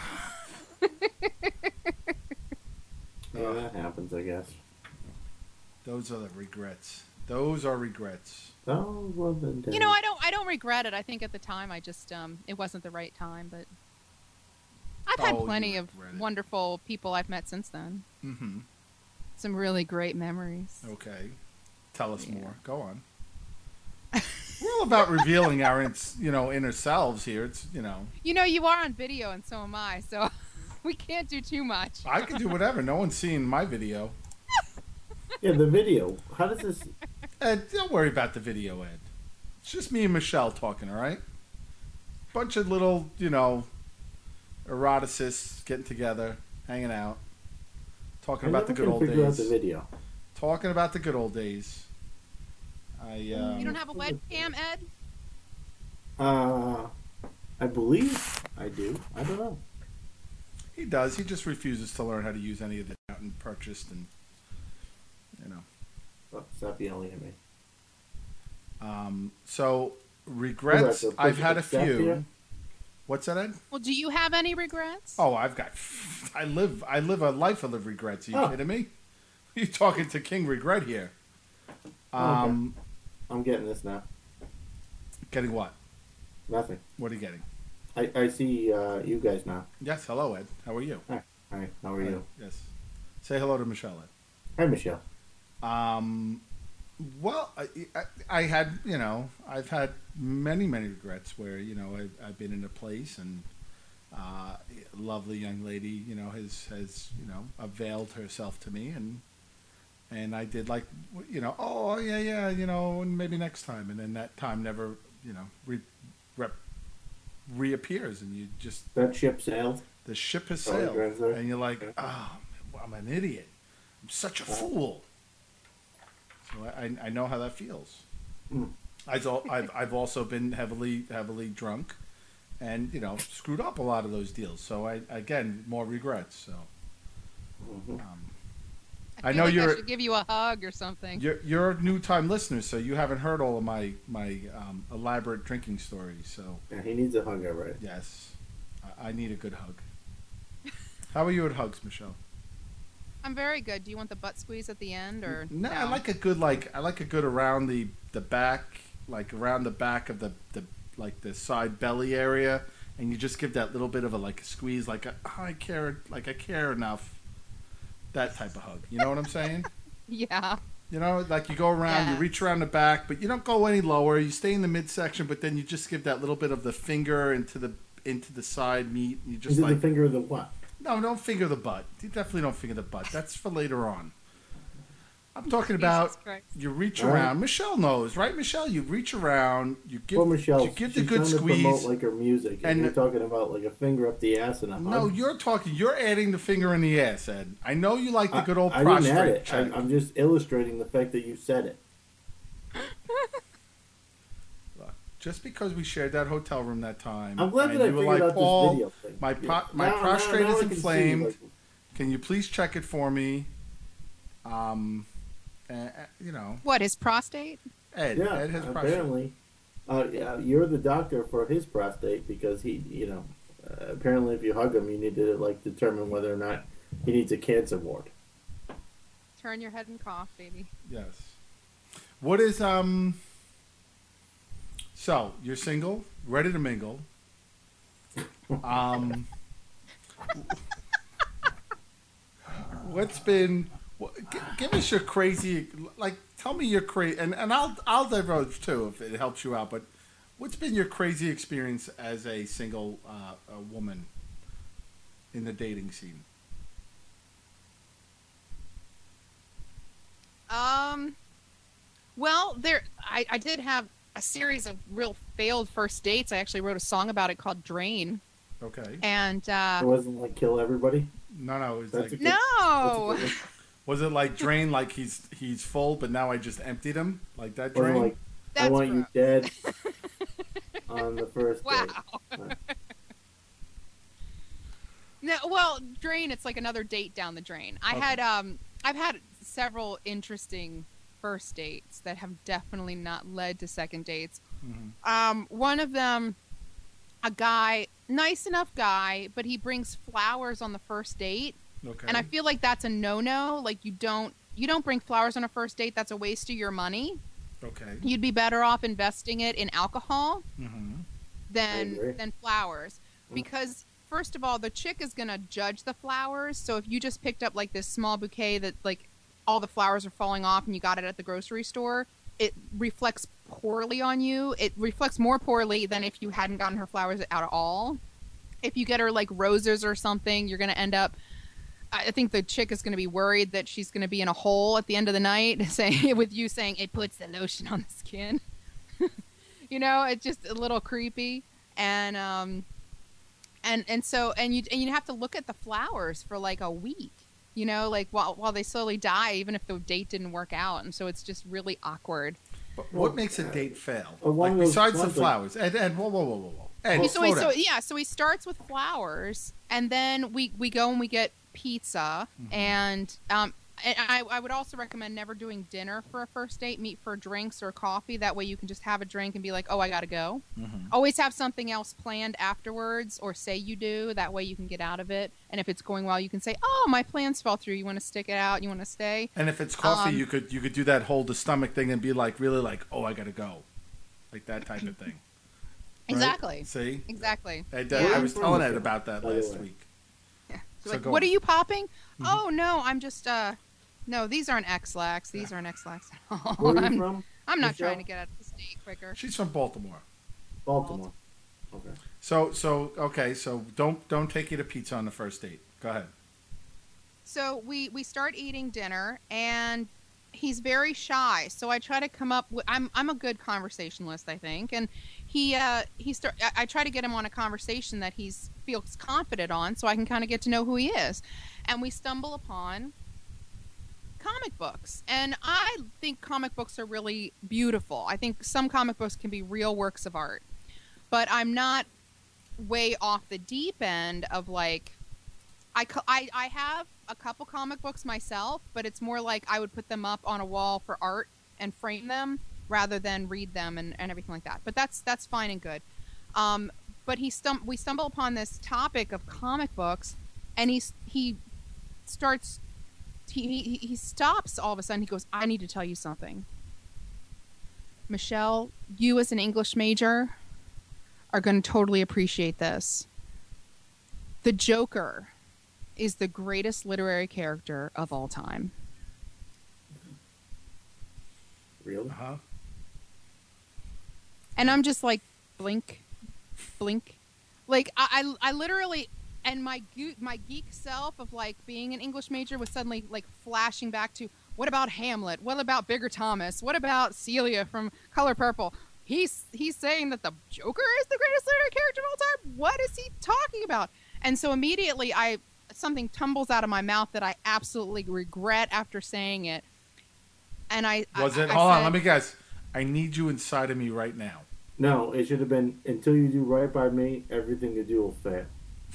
Yeah, that happens, I guess. Those are the regrets. Those are regrets. Oh, well then. You know, I don't I don't regret it. I think at the time I just um it wasn't the right time, but I've had Oh, you plenty of regret it. wonderful people I've met since then. Mm-hmm. Some really great memories. Okay. Tell us Yeah. more. Go on. We're all about revealing our, ins- you know, inner selves here. It's, you know, You know, you are on video, and so am I, so we can't do too much. I can do whatever. No one's seen my video. Yeah, the video. How does this? Ed, don't worry about the video, Ed. It's just me and Michelle talking, all right? Bunch of little, you know, eroticists getting together, hanging out, talking I about the never good can old figure out days. the video. Talking about the good old days. I um, You don't have a webcam, Ed? Uh, I believe I do. I don't know. He does. He just refuses to learn how to use any of the out and purchased, and you know. Oh, stop yelling at me. Um, so regrets. What about the I've had a step few. here? What's that, Ed? Well, do you have any regrets? Oh, I've got. I live. I live a life full of regrets. Are you Oh. kidding me? You talking to King Regret here? Oh, Um, I'm getting this now. getting what? Nothing. What are you getting? I, I see uh, you guys now. Yes. Hello, Ed. How are you? Hi. Hi. How are Hi. you? Yes. Say hello to Michelle, Ed. Hi, Michelle. Um, well, I, I, I had, you know, I've had many, many regrets where, you know, I've, I've been in a place and uh, a lovely young lady, you know, has, has, you know, availed herself to me, and and I did, like, you know, oh, yeah, yeah, you know, maybe next time. And then that time never, you know, re, rep, reappears, and you just, That ship sailed. the ship has Oh, sailed, right there. and you're like, oh, I'm an idiot. I'm such a fool. So I, I know how that feels. Mm. I've, al- I've I've also been heavily heavily drunk, and you know screwed up a lot of those deals. So I again more regrets. So Mhm. um, I, I feel know like you're- I should give you a hug or something. you're you're a new time listener, so you haven't heard all of my my um, elaborate drinking stories. So Yeah, he needs a hug, all right. yes, I, I need a good hug. How are you at hugs, Michelle? I'm very good. Do you want the butt squeeze at the end, or No, I like a good like I like a good around the the back, like around the back of the the like the side belly area, and you just give that little bit of a like a squeeze, like a, oh, I care, like I care enough. That type of hug. You know what I'm saying? Yeah. You know, like you go around, you Yes. reach around the back, but you don't go any lower. You stay in the midsection, but then you just give that little bit of the finger into the into the side meat. And you just Is it like the finger of the what? no, don't finger the butt. You definitely don't finger the butt. That's for later on. I'm talking about Jesus Christ. you reach All right. around. Michelle knows, right? Michelle, you reach around, you give, Well, Michelle, you give the she's good trying to promote squeeze. like her music, and, and- you're talking about like a finger up the ass and a hug. No, you're talking. You're adding the finger in the ass, Ed. I know you like the good old I, I didn't add prostrate it. check. I, I'm just illustrating the fact that you said it. Just because we shared that hotel room that time. I'm glad and that I you were figured like, out Paul, this video thing. My Yeah. pro- my Now- prostrate now- now is I can see, inflamed. like- Can you please check it for me? Um, uh, uh, you know, What, his prostate? Ed. Yeah, Ed has prostate. apparently. Uh, yeah, you're the doctor for his prostate because he, you know, uh, apparently if you hug him, you need to like determine whether or not he needs a cancer ward. Turn your head and cough, baby. Yes. What is um? So you're single, ready to mingle. Um, what's been? What, g- give us your crazy. Like, tell me your crazy, and and I'll I'll divulge too if it helps you out. But what's been your crazy experience as a single uh, a woman in the dating scene? Um, well, there, I, I did have a series of real failed first dates. I actually wrote a song about it called Drain. Okay. And, uh, It wasn't like kill everybody. No, no, it's That's like a good- no! that's a good- was it like drain? Like he's he's full, but now I just emptied him, like that wasn't drain. like I That's want you dead on the first Wow. date. Right. No, well, drain. It's like another date down the drain. I Okay. had, um, I've had several interesting first dates that have definitely not led to second dates. Mhm. Um, one of them, a guy, nice enough guy, but he brings flowers on the first date, Okay. and I feel like that's a no-no. Like you don't, you don't bring flowers on a first date. That's a waste of your money. Okay. You'd be better off investing it in alcohol Mm-hmm. than agree. than flowers, because first of all, the chick is gonna judge the flowers. So if you just picked up like this small bouquet that like all the flowers are falling off and you got it at the grocery store, it reflects poorly on you. It reflects more poorly than if you hadn't gotten her flowers out at all. If you get her like roses or something, you're gonna end up. I think the chick is going to be worried that she's going to be in a hole at the end of the night, saying with you saying it puts the lotion on the skin. You know, it's just a little creepy, and um, and and so and you and you have to look at the flowers for like a week. You know, like while while they slowly die, even if the date didn't work out, and so it's just really awkward. But what makes a date fail? along Like those besides the lines, like- flowers, and and whoa, whoa, whoa, whoa, whoa. Ed, so slow he, down. so yeah, so he starts with flowers, and then we we go and we get pizza, and um, and I I would also recommend never doing dinner for a first date. Meet for drinks or coffee. That way you can just have a drink and be like, oh, I gotta go. Mhm. Always have something else planned afterwards, or say you do. That way you can get out of it. And if it's going well, you can say, oh, my plans fell through. You want to stick it out? You want to stay? And if it's coffee, Um, you could you could do that hold the stomach thing and be like really like, oh, I gotta go, like that type of thing. Right? Exactly. See, Exactly. Ed, uh, Yeah. I was telling Ed about that By the last way. week. So So like, go what on. are you popping? Oh no, I'm just uh, no, these aren't X-Lax. These aren't X-Lax at all. Where are you I'm, from? I'm not Michelle? trying to get out of the state quicker. She's from Baltimore. Baltimore. Okay. So so okay, so don't don't take you to pizza on the first date. Go ahead. So we we start eating dinner, and he's very shy. So I try to come up with. I'm I'm a good conversationalist, I think, and he uh he start. I, I try to get him on a conversation that he's feels confident on, so I can kind of get to know who he is, and we stumble upon comic books. And I think comic books are really beautiful. I think some comic books can be real works of art, but I'm not way off the deep end of like. I, co- I, I have a couple comic books myself, but it's more like I would put them up on a wall for art and frame them rather than read them and, and everything like that. But that's that's fine and good. Um, but he stum- we stumble upon this topic of comic books, and he's, he starts he, he he stops all of a sudden. He goes, I need to tell you something. Michelle, you as an English major are going to totally appreciate this. The Joker is the greatest literary character of all time. Really? Uh huh. And I'm just like, blink, blink. Like, I, I, I literally, and my, goo- my geek self of like being an English major was suddenly like flashing back to, What about Hamlet? What about Bigger Thomas? What about Celia from Color Purple? He's he's saying that the Joker is the greatest literary character of all time. What is he talking about? And so immediately, I something tumbles out of my mouth that I absolutely regret after saying it. And I Was I, it? I Hold said, on, let me guess. I need you inside of me right now. No, it should have been until you do right by me, everything you do will fail.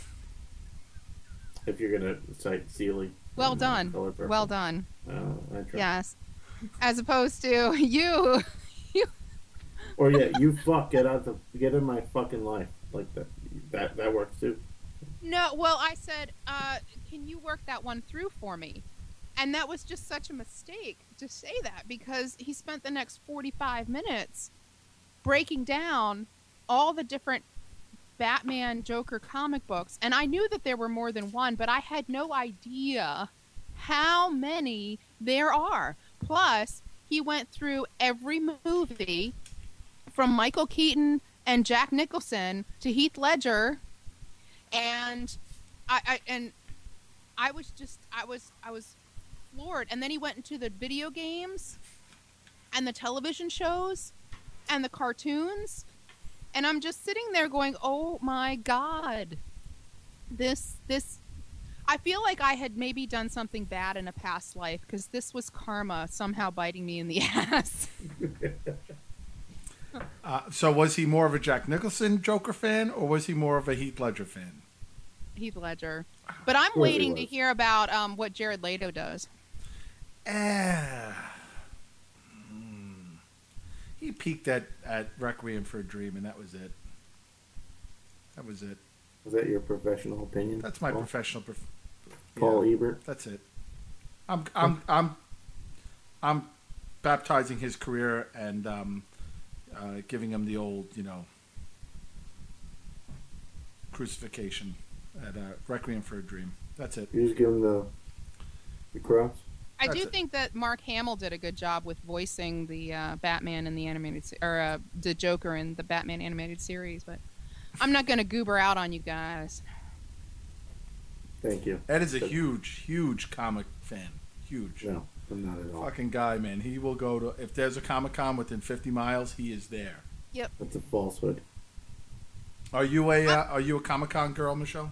If you're gonna cite Sealy. Well and, uh, done. Color Purple. Well done. Oh, I tried. Yes. As opposed to you. you. Or yeah, you fuck get out the get in my fucking life like that. That that works too. No, well, I said, uh, can you work that one through for me? And that was just such a mistake to say that because he spent the next forty-five minutes breaking down all the different Batman Joker comic books. And I knew that there were more than one, but I had no idea how many there are. Plus, he went through every movie from Michael Keaton and Jack Nicholson to Heath Ledger. And I, I and I was just I was I was floored. And then he went into the video games and the television shows and the cartoons, and I'm just sitting there going, "Oh my God, this this." I feel like I had maybe done something bad in a past life because this was karma somehow biting me in the ass. Uh, so was he more of a Jack Nicholson Joker fan, or was he more of a Heath Ledger fan? Heath Ledger. But I'm Sure he waiting to was. hear about um, what Jared Leto does. Eh. Hmm. He peaked at, at Requiem for a Dream, and that was it. That was it. Is that your professional opinion? That's my Paul? professional. Prof- Paul yeah, Ebert. That's it. I'm I'm I'm I'm baptizing his career and um, uh, giving him the old, you know, crucifixion at uh, Requiem for a Dream. That's it. You just give him the the cross. I That's do it. think that Mark Hamill did a good job with voicing the uh, Batman in the animated se- or uh, the Joker in the Batman animated series, but I'm not going to goober out on you guys. Thank you. Ed is a But- huge, huge comic fan. Huge. No, I'm not at all. Fucking guy, man. He will go to, if there's a Comic Con within fifty miles, he is there. Yep. That's a falsehood. Are you a uh, are you a Comic Con girl, Michelle?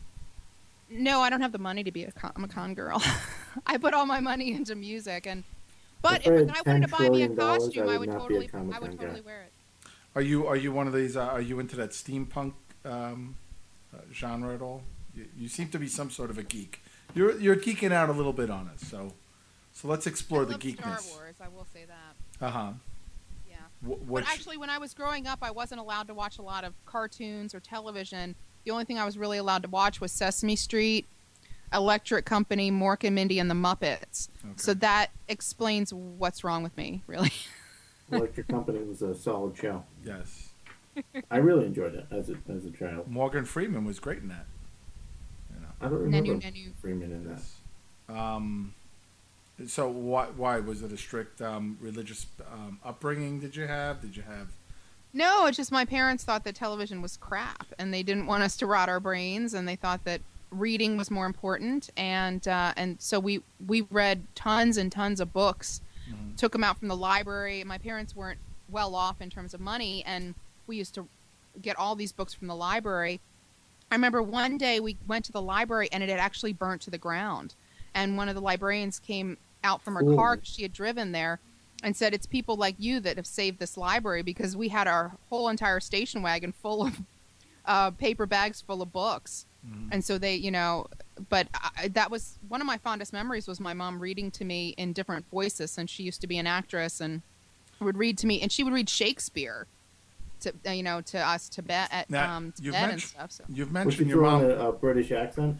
No, I don't have the money to be a Comic Con girl. I put all my money into music, and but If I if, had I wanted to ten buy me a trillion dollars, costume, I I would would not be a totally, I Comic-Con would totally guy. wear it. Are you are you one of these? Uh, are you into that steampunk um, uh, genre at all? You, you seem to be some sort of a geek. You're you're geeking out a little bit on us, so so let's explore I the love geekness. Star Wars, I will say that. Uh huh. Yeah. What? But actually, when I was growing up, I wasn't allowed to watch a lot of cartoons or television. The only thing I was really allowed to watch was Sesame Street, Electric Company, Mork and Mindy, and the Muppets. Okay. So that explains what's wrong with me, really. Electric Company was a solid show. Yes. I really enjoyed it as a as a child. Morgan Freeman was great in that. You know. I don't remember Nenu, Nenu. Freeman in that. Yes. Um, so why why was it a strict um, religious um, upbringing? Did you have? Did you have? No, it's just my parents thought that television was crap, and they didn't want us to rot our brains, and they thought that reading was more important, and uh, and so we we read tons and tons of books, Mhm. took them out from the library. My parents weren't well off in terms of money, and we used to get all these books from the library. I remember one day we went to the library, and it had actually burnt to the ground, and one of the librarians came out from her Ooh. car 'cause she had driven there and said, "It's people like you that have saved this library," because we had our whole entire station wagon full of uh, paper bags full of books. Mhm. And so they, you know, but I, that was one of my fondest memories was my mom reading to me in different voices, since she used to be an actress and would read to me, and she would read Shakespeare to, uh, you know, to us to bed at Now, um, to you've bed and mentioned- stuff. So You've Was she mentioned your throwing mom. a, a British accent?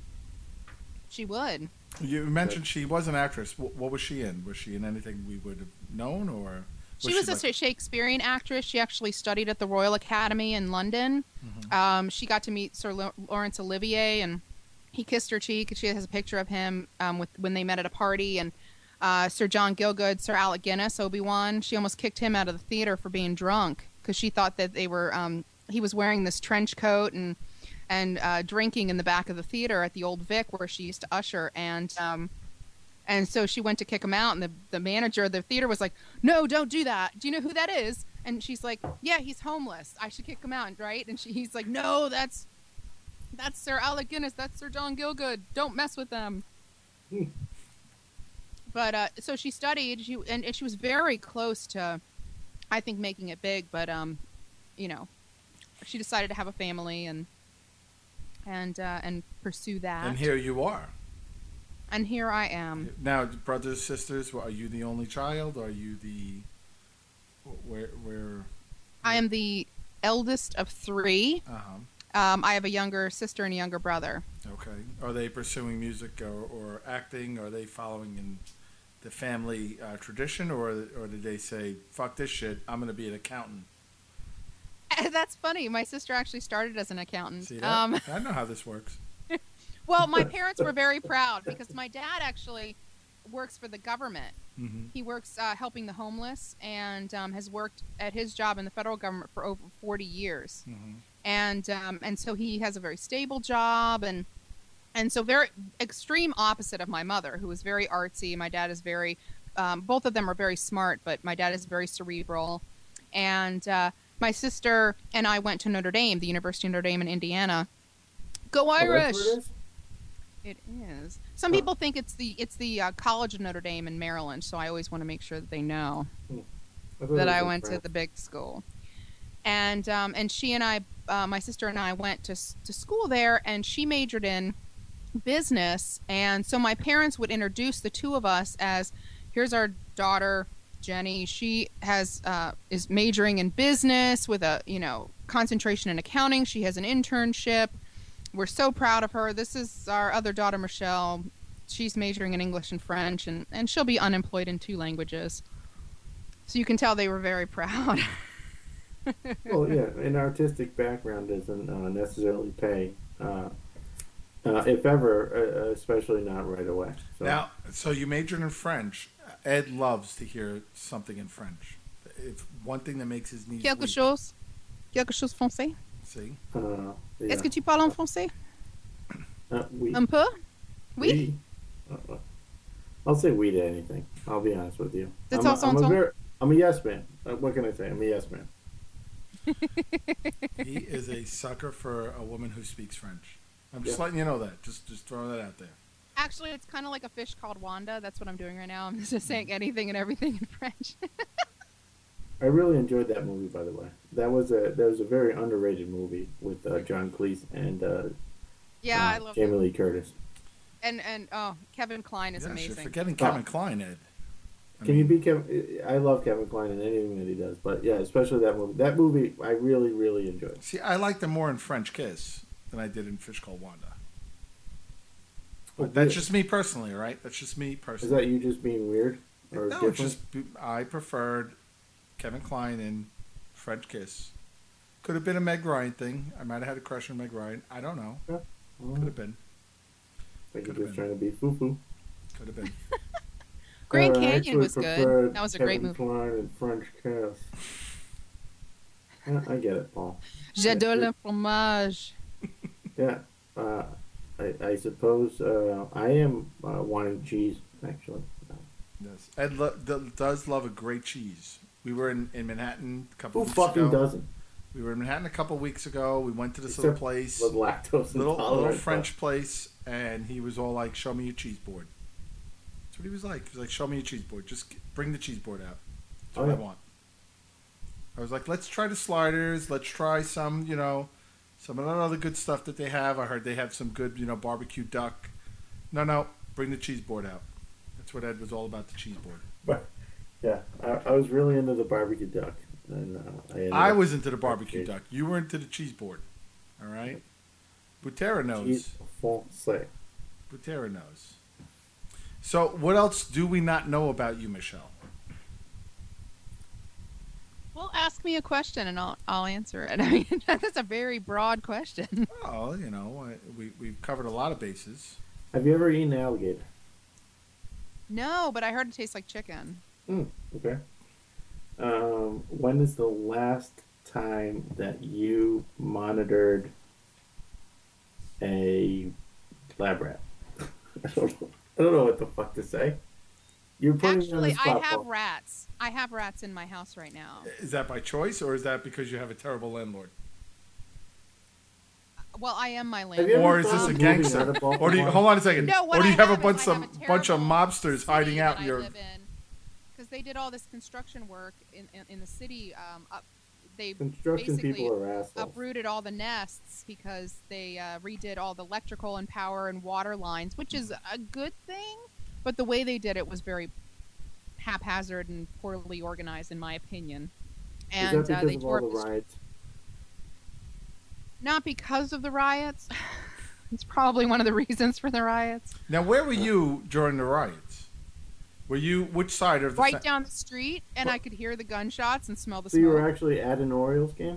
she would. You mentioned she was an actress. What, what was she in? Was she in anything we would have known, or She was a like- Shakespearean actress. She actually studied at the Royal Academy in London. Mhm. Um, she got to meet Sir Lau- Laurence Olivier, and he kissed her cheek. And she has a picture of him um, with when they met at a party. And uh, Sir John Gielgud, Sir Alec Guinness, Obi-Wan. She almost kicked him out of the theater for being drunk because she thought that they were. Um, he was wearing this trench coat and and uh, drinking in the back of the theater at the Old Vic where she used to usher. And um, And so she went to kick him out, and the, the manager of the theater was like, no, don't do that. Do you know who that is? And she's like, yeah, he's homeless. I should kick him out, right? And she, he's like, no, that's that's Sir Alec Guinness. That's Sir John Gielgud. Don't mess with them. But uh, so she studied, she, and, and she was very close to, I think, making it big. But, um, you know, she decided to have a family and and uh, and pursue that. And here you are. And here I am. Now, brothers, sisters, are you the only child? Are you the where where? I am the eldest of three. Uh huh. Um, I have a younger sister and a younger brother. Okay. Are they pursuing music or, or acting? Are they following in the family uh, tradition, or or did they say, "Fuck this shit, I'm going to be an accountant"? That's funny. My sister actually started as an accountant. See that? Um, I know how this works. well, my parents were very proud because my dad actually works for the government. Mm-hmm. He works uh, helping the homeless and um, has worked at his job in the federal government for over forty years. Mm-hmm. And um, and so he has a very stable job, and and so very extreme opposite of my mother, who is very artsy. My dad is very, um, both of them are very smart, but my dad is very cerebral. And uh, my sister and I went to Notre Dame, the University of Notre Dame in Indiana. Go Irish! Oh, that's It is. Some people think it's the it's the uh, College of Notre Dame in Maryland, so I always want to make sure that they know I that I went to the big school. And um, and she and I, uh, my sister and I, went to to school there, and she majored in business. And so my parents would introduce the two of us as, here's our daughter Jenny. She has uh, is majoring in business with a you know concentration in accounting. She has an internship. We're so proud of her. This is our other daughter, Michelle. She's majoring in English and French, and, and she'll be unemployed in two languages. So you can tell they were very proud. Well, yeah, an artistic background doesn't uh, necessarily pay, uh, uh, if ever, uh, especially not right away. So. Now, so you majored in French. Ed loves to hear something in French. If one thing that makes his knees Quelque weak. chose? Quelque chose français? See? Uh, yeah. Est-ce que tu parles en français? Uh, oui. Un peu? Oui? Oui. Uh, I'll say oui to anything. I'll be honest with you. De I'm, temps a, en I'm, a temps. very, I'm a yes man. Uh, what can I say? I'm a yes man. He is a sucker for a woman who speaks French. I'm just Yeah. letting you know that. Just just throwing that out there. Actually, it's kind of like a fish called Wanda. That's what I'm doing right now. I'm just saying anything and everything in French. I really enjoyed that movie, by the way. That was a that was a very underrated movie with uh, John Cleese and uh, yeah, uh, I love Jamie it. Lee Curtis. And and oh, Kevin Kline is Yes, you're amazing. forgetting Kevin Kline, Ed. I Can you mean, be Kevin? I love Kevin Kline in anything that he does, but yeah, especially that movie. That movie I really really enjoyed. See, I liked him more in French Kiss than I did in Fish Called Wanda. Oh, But that's weird. just me personally, all right? That's just me Is personally. that you just being weird or no, different? it's just I preferred Kevin Kline in French Kiss. Could have been a Meg Ryan thing. I might have had a crush on Meg Ryan. I don't know. Yeah. Could have been. Like you're could've just been. trying to be foo foo. Could have been. Grand Uh, I Canyon actually was preferred good. That was a great Kevin movie. Kline and French Kiss. I, I get it, Paul. J'adore le fromage. Yeah, uh, I, I suppose uh, I am uh, wanting cheese actually. Yes. Ed lo- d- does love a great cheese. We were in, in Manhattan a couple Who weeks fucking ago. doesn't? We were in Manhattan a couple weeks ago. We went to this Except little place, with lactose little intolerant, little but- French place, and he was all like, "Show me your cheese board." That's what he was like. He was like, "Show me your cheese board. Just g- bring the cheese board out. That's Oh, what I yeah. want." I was like, "Let's try the sliders. Let's try some, you know, some of that other good stuff that they have. I heard they have some good, you know, barbecue duck. No, no, bring the cheese board out." That's what Ed was all about, the cheese board. But yeah, I, I was really into the barbecue duck, and uh, I, ended I up- was into the barbecue cheese. duck. You were into the cheese board. All right? Butera knows. Cheese français. Butera knows. So, what else do we not know about you, Michelle? Well, ask me a question and I'll I'll answer it. I mean, that's a very broad question. Oh, you know, I- we we've covered a lot of bases. Have you ever eaten alligator? No, but I heard it tastes like chicken. Mm, okay. Um, when is the last time that you monitored a lab rat? I don't know. I don't know what the fuck to say. You're putting me on the Actually, I spot, have Paul. rats. I have rats in my house right now. Is that by choice, or is that because you have a terrible landlord? Well, I am my Have you landlord. ever Or is thought this of a moving out gangster? of Baltimore? Or do you hold on a second? No, what or do you I have, a have bunch is I some have a bunch of terrible mobsters city hiding out that in I your? live in, because they did all this construction work in in, in the city. Um, up, they Construction basically people are assholes. uprooted all the nests because they uh, redid all the electrical and power and water lines, which is a good thing. But the way they did it was very haphazard and poorly organized, in my opinion. And Is that uh, because they of tore all up the the street. riots? Not because of the riots. It's probably one of the reasons for the riots. Now, where were you during the riots? Were you which side of the? Right fa- down the street, and I could hear the gunshots and smell the So you smoke. were actually at an Orioles game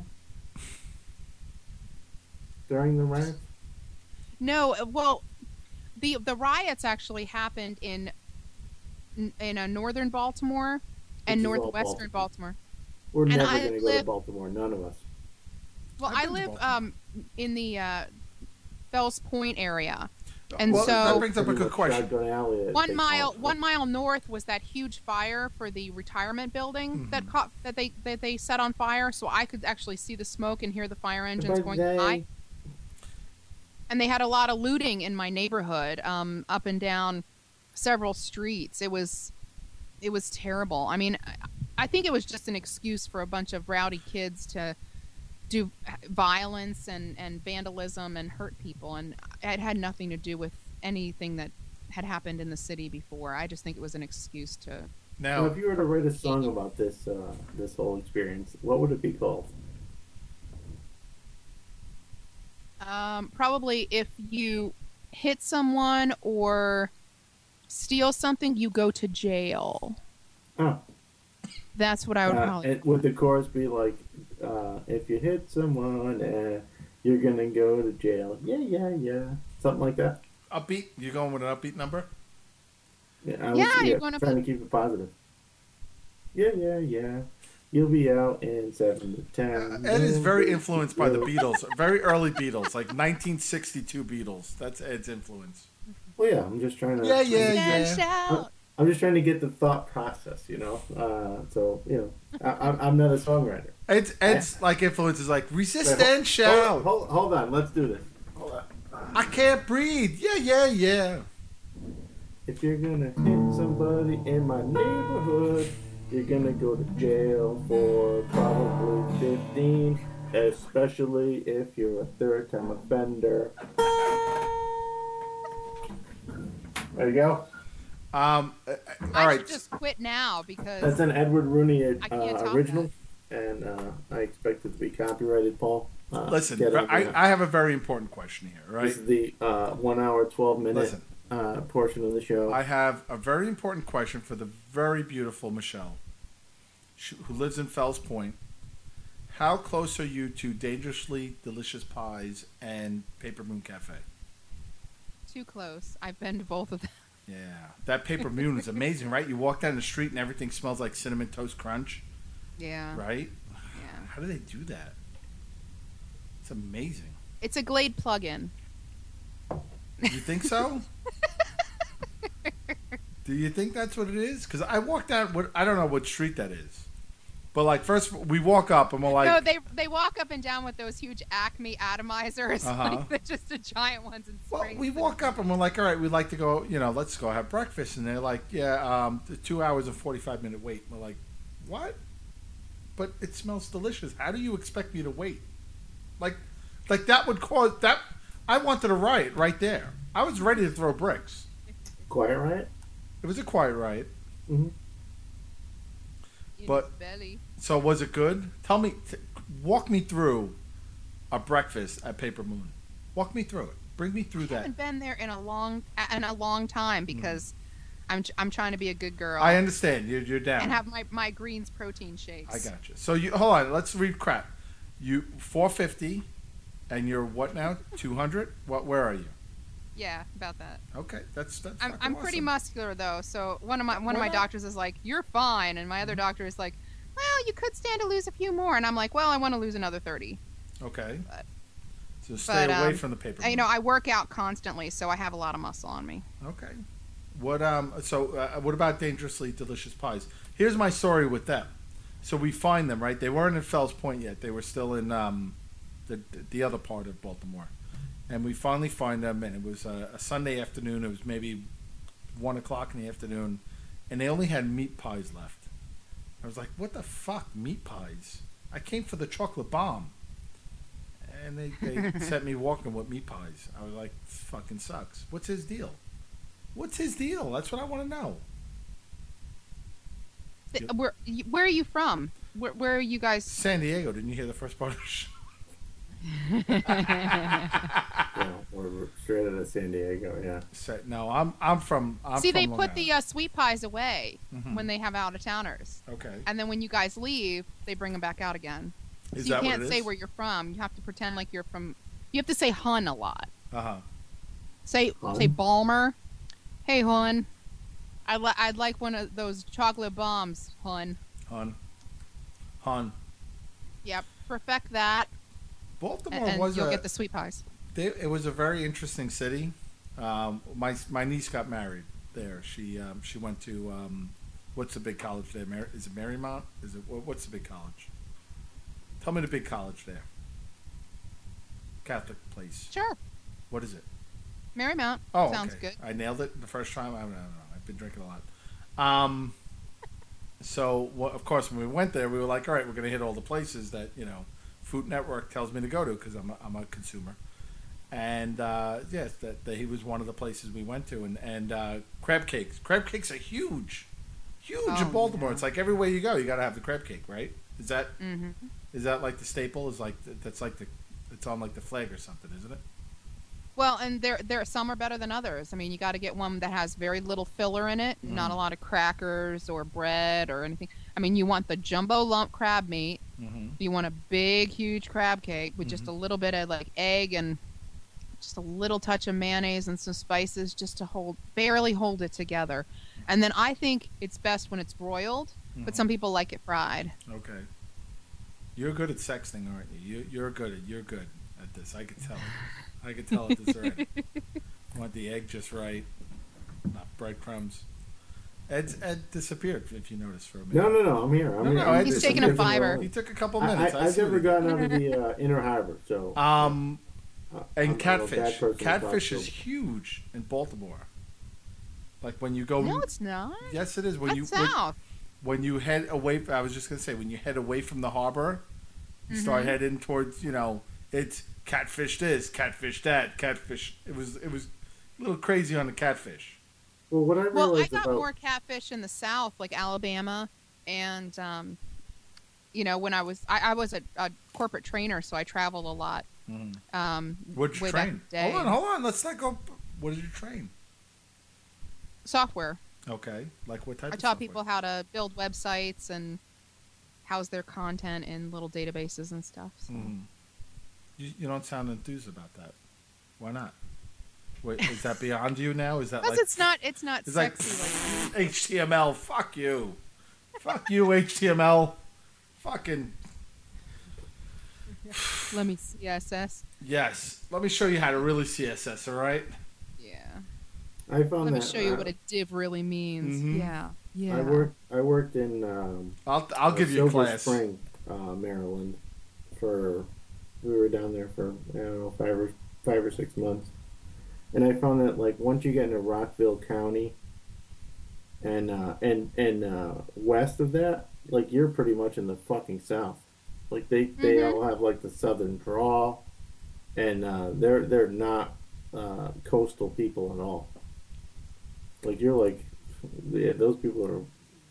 during the riots? No, uh, well, the the riots actually happened in in uh, northern Baltimore and Which is all northwestern Baltimore. We're And never I going to go live- to Baltimore. None of us. Well, I've I been to live Baltimore. um in the uh, Fells Point area, and well, that so brings up a Pretty good much question. Shotgun Alley at one St. mile Paul. one mile north was that huge fire for the retirement building that caught that they that they set on fire. So I could actually see the smoke and hear the fire engines But going they- by. And they had a lot of looting in my neighborhood, um, up and down several streets. It was, it was terrible. I mean, I, I think it was just an excuse for a bunch of rowdy kids to do violence and, and vandalism and hurt people, and it had nothing to do with anything that had happened in the city before. I just think it was an excuse to. Now, Now, if you were to write a song about this uh, this whole experience, what would it be called? Um, probably if you hit someone or steal something, you go to jail. Oh, That's what I would uh, probably. and would the chorus be like, uh, "If you hit someone, uh, you're gonna go to jail"? Yeah, yeah, yeah, something like that. upbeat. You going with an upbeat number? Yeah, I was, Yeah, you're going to trying to keep it positive. Yeah, yeah, yeah. You'll be out in seven to ten. Ed is very influenced by the Beatles, very early Beatles, like nineteen sixty-two Beatles. That's Ed's influence. Well, yeah, I'm just trying to. Yeah, yeah, Stand yeah. shout. I'm just trying to get the thought process, you know. Uh, so you know, I, I'm I'm not a songwriter. Ed's Ed's like influences like resist Wait, and shout. Hold, hold, hold on, let's do this. Hold on. I can't breathe. Yeah, yeah, yeah. If you're gonna hit somebody in my neighborhood, you're gonna go to jail for probably fifteen, especially if you're a third time offender. There you go. Um, uh, all I right. should just quit now because That's an Edward Rooney uh, I can't top original, and uh, I expect it to be copyrighted, Paul. Uh, Listen, get over I, that. I have a very important question here, right? This is the uh, one hour, twelve minute Listen. uh, portion of the show. I have a very important question for the very beautiful Michelle, sh- who lives in Fells Point. How close are you to Dangerously Delicious Pies and Paper Moon Cafe? too close. I've been to both of them. Yeah, that Paper Moon is amazing, right? You walk down the street and everything smells like Cinnamon Toast Crunch, Yeah. right? Yeah. How do they do that? It's amazing. It's a Glade plug-in. You think so? Do you think that's what it is? Because I walked down. What I don't know what street that is, but like first we walk up and we're like, no, they they walk up and down with those huge Acme atomizers, Uh-huh. like they're just the giant ones in well, spring. we walk up and we're like, all right, we'd like to go. You know, let's go have breakfast. And they're like, yeah, um, the two hours and forty-five minute wait. We're like, what? But it smells delicious. How do you expect me to wait? Like, like that would cause that. I wanted a riot right there. I was ready to throw bricks. Quiet Riot? It was a quiet riot. Mm-hmm. In but- his belly. So was it good? Tell me, t- walk me through a breakfast at Paper Moon. Walk me through it. Bring me through I that. haven't been there in a long in a long time because I'm I'm trying to be a good girl I understand. You're, you're down. and have my, my greens protein shakes. I got you. So you hold on. Let's read crap. You four fifty, and you're what now? Two hundred. What? Where are you? Yeah, about that. Okay, that's that's. I'm fucking I'm pretty awesome. muscular though, so one of my one of Why my not? doctors is like, "You're fine," and my other doctor is like, "Well, you could stand to lose a few more," and I'm like, "Well, I want to lose another thirty." Okay. But- So stay but, away um, from the Paper I- Moon. You know, I work out constantly, so I have a lot of muscle on me. Okay. What um? So uh, what about Dangerously Delicious Pies? Here's my story with them. So we find them, right? They weren't in Fells Point yet. They were still in um, the the other part of Baltimore, and we finally find them. And it was a, a Sunday afternoon. It was maybe one o'clock in the afternoon, and they only had meat pies left. I was like, "What the fuck, meat pies? I came for the chocolate bomb." And they, they sent me walking with meat pies. I was like, "This fucking sucks. What's his deal? What's his deal? That's what I want to know." Th- Where, y- where are you from? Where, where are you guys? San Diego. Didn't you hear the first part of the show? Yeah, we're straight out of San Diego. Yeah. Sa- No, I'm I'm from. I'm See, from they Long put the Island. uh, sweet pies away Mhm. when they have out of towners, Okay. and then when you guys leave, they bring them back out again. Is so you that what can't it say is? where you're from. You have to pretend like you're from. You have to say "hun" a lot. Uh huh. Say Hun? say Balmer. Hey, hun. I'd, li- I'd like one of those chocolate bombs, hun. Hun. Hun. Yep, perfect that, Baltimore and, and was you'll a. get the sweet pies. They, it was a very interesting city. Um, my my niece got married there. She um, she went to um, what's the big college there? Mar- is it Marymount? Is it what, what's the big college? Tell me the big college there. Catholic place. Sure, What is it? Marymount. Oh, sounds okay. good. I nailed it the first time. I don't, I don't know. I've been drinking a lot. Um, so well, of course, when we went there, we were like, all right, we're going to hit all the places that you know Food Network tells me to go to because I'm a, I'm a consumer. And uh, yes, that, that he was one of the places we went to, and and uh, crab cakes. Crab cakes are huge, huge Oh, in Baltimore. yeah. It's like everywhere you go, you got to have the crab cake, right? Is that hmm is that like the staple? Is like the, that's like the it's on like the flag or something, isn't it? Well, and there there some are better than others. I mean, you got to get one that has very little filler in it, not a lot of crackers or bread or anything. I mean, you want the jumbo lump crab meat. Mm-hmm. You want a big, huge crab cake with just a little bit of like egg and just a little touch of mayonnaise and some spices just to hold, barely hold it together. And then I think it's best when it's broiled, but some people like it fried. Okay. You're good at sexting, aren't you? you you're good at you're good at this. I could tell. I could tell at this already. Want the egg just right, not breadcrumbs. Ed's, Ed disappeared, if you noticed, for a minute. No, no, no. I'm here. I'm No, here. no, I'm He's just- taking I'm a here for the fiver. moment. He took a couple I, minutes. I, I, I've see never what he gotten out of the uh, Inner Harbor, so. did. Um, uh, and I'm a little catfish. bad person to Catfish talk is to. huge in Baltimore. Like when you go. No, it's not. Yes, it is. When That's you when, south. when you head away. I was just gonna say when you head away from the harbor, you start Mhm. heading towards. You know, it's catfish this, catfish that, catfish. It was it was a little crazy on the catfish. Well, what I Well, I realized got about more catfish in the south, like Alabama, and um, you know, when I was I, I was a, a corporate trainer, so I traveled a lot. Mm-hmm. Um, What'd you way back train? in the day. Hold on, hold on. Let's not go. What did you train? Software. Okay, like what type? I of taught software? people how to build websites and house their content in little databases and stuff. So. Mhm. You, you don't sound enthused about that. Why not? Wait, is that beyond you now? Is that Because like it's not it's not it's like sexy like H T M L? Fuck you, fuck you, H T M L. Fucking let me C S S. yes. Let me show you how to really C S S. All right. Yeah. I found Let me that, show you uh, what a div really means. Mhm. Yeah. Yeah. I worked. I worked in. Um, I'll I'll uh, give you a Silver class. Spring, uh, Maryland, for we were down there for I don't know five or five or six months, and I found that like once you get into Rockville County, and uh, and and uh, west of that, like you're pretty much in the fucking south. Like they they Mhm. all have like the southern drawl, and uh, they're they're not uh, coastal people at all. Like you're like, yeah, those people are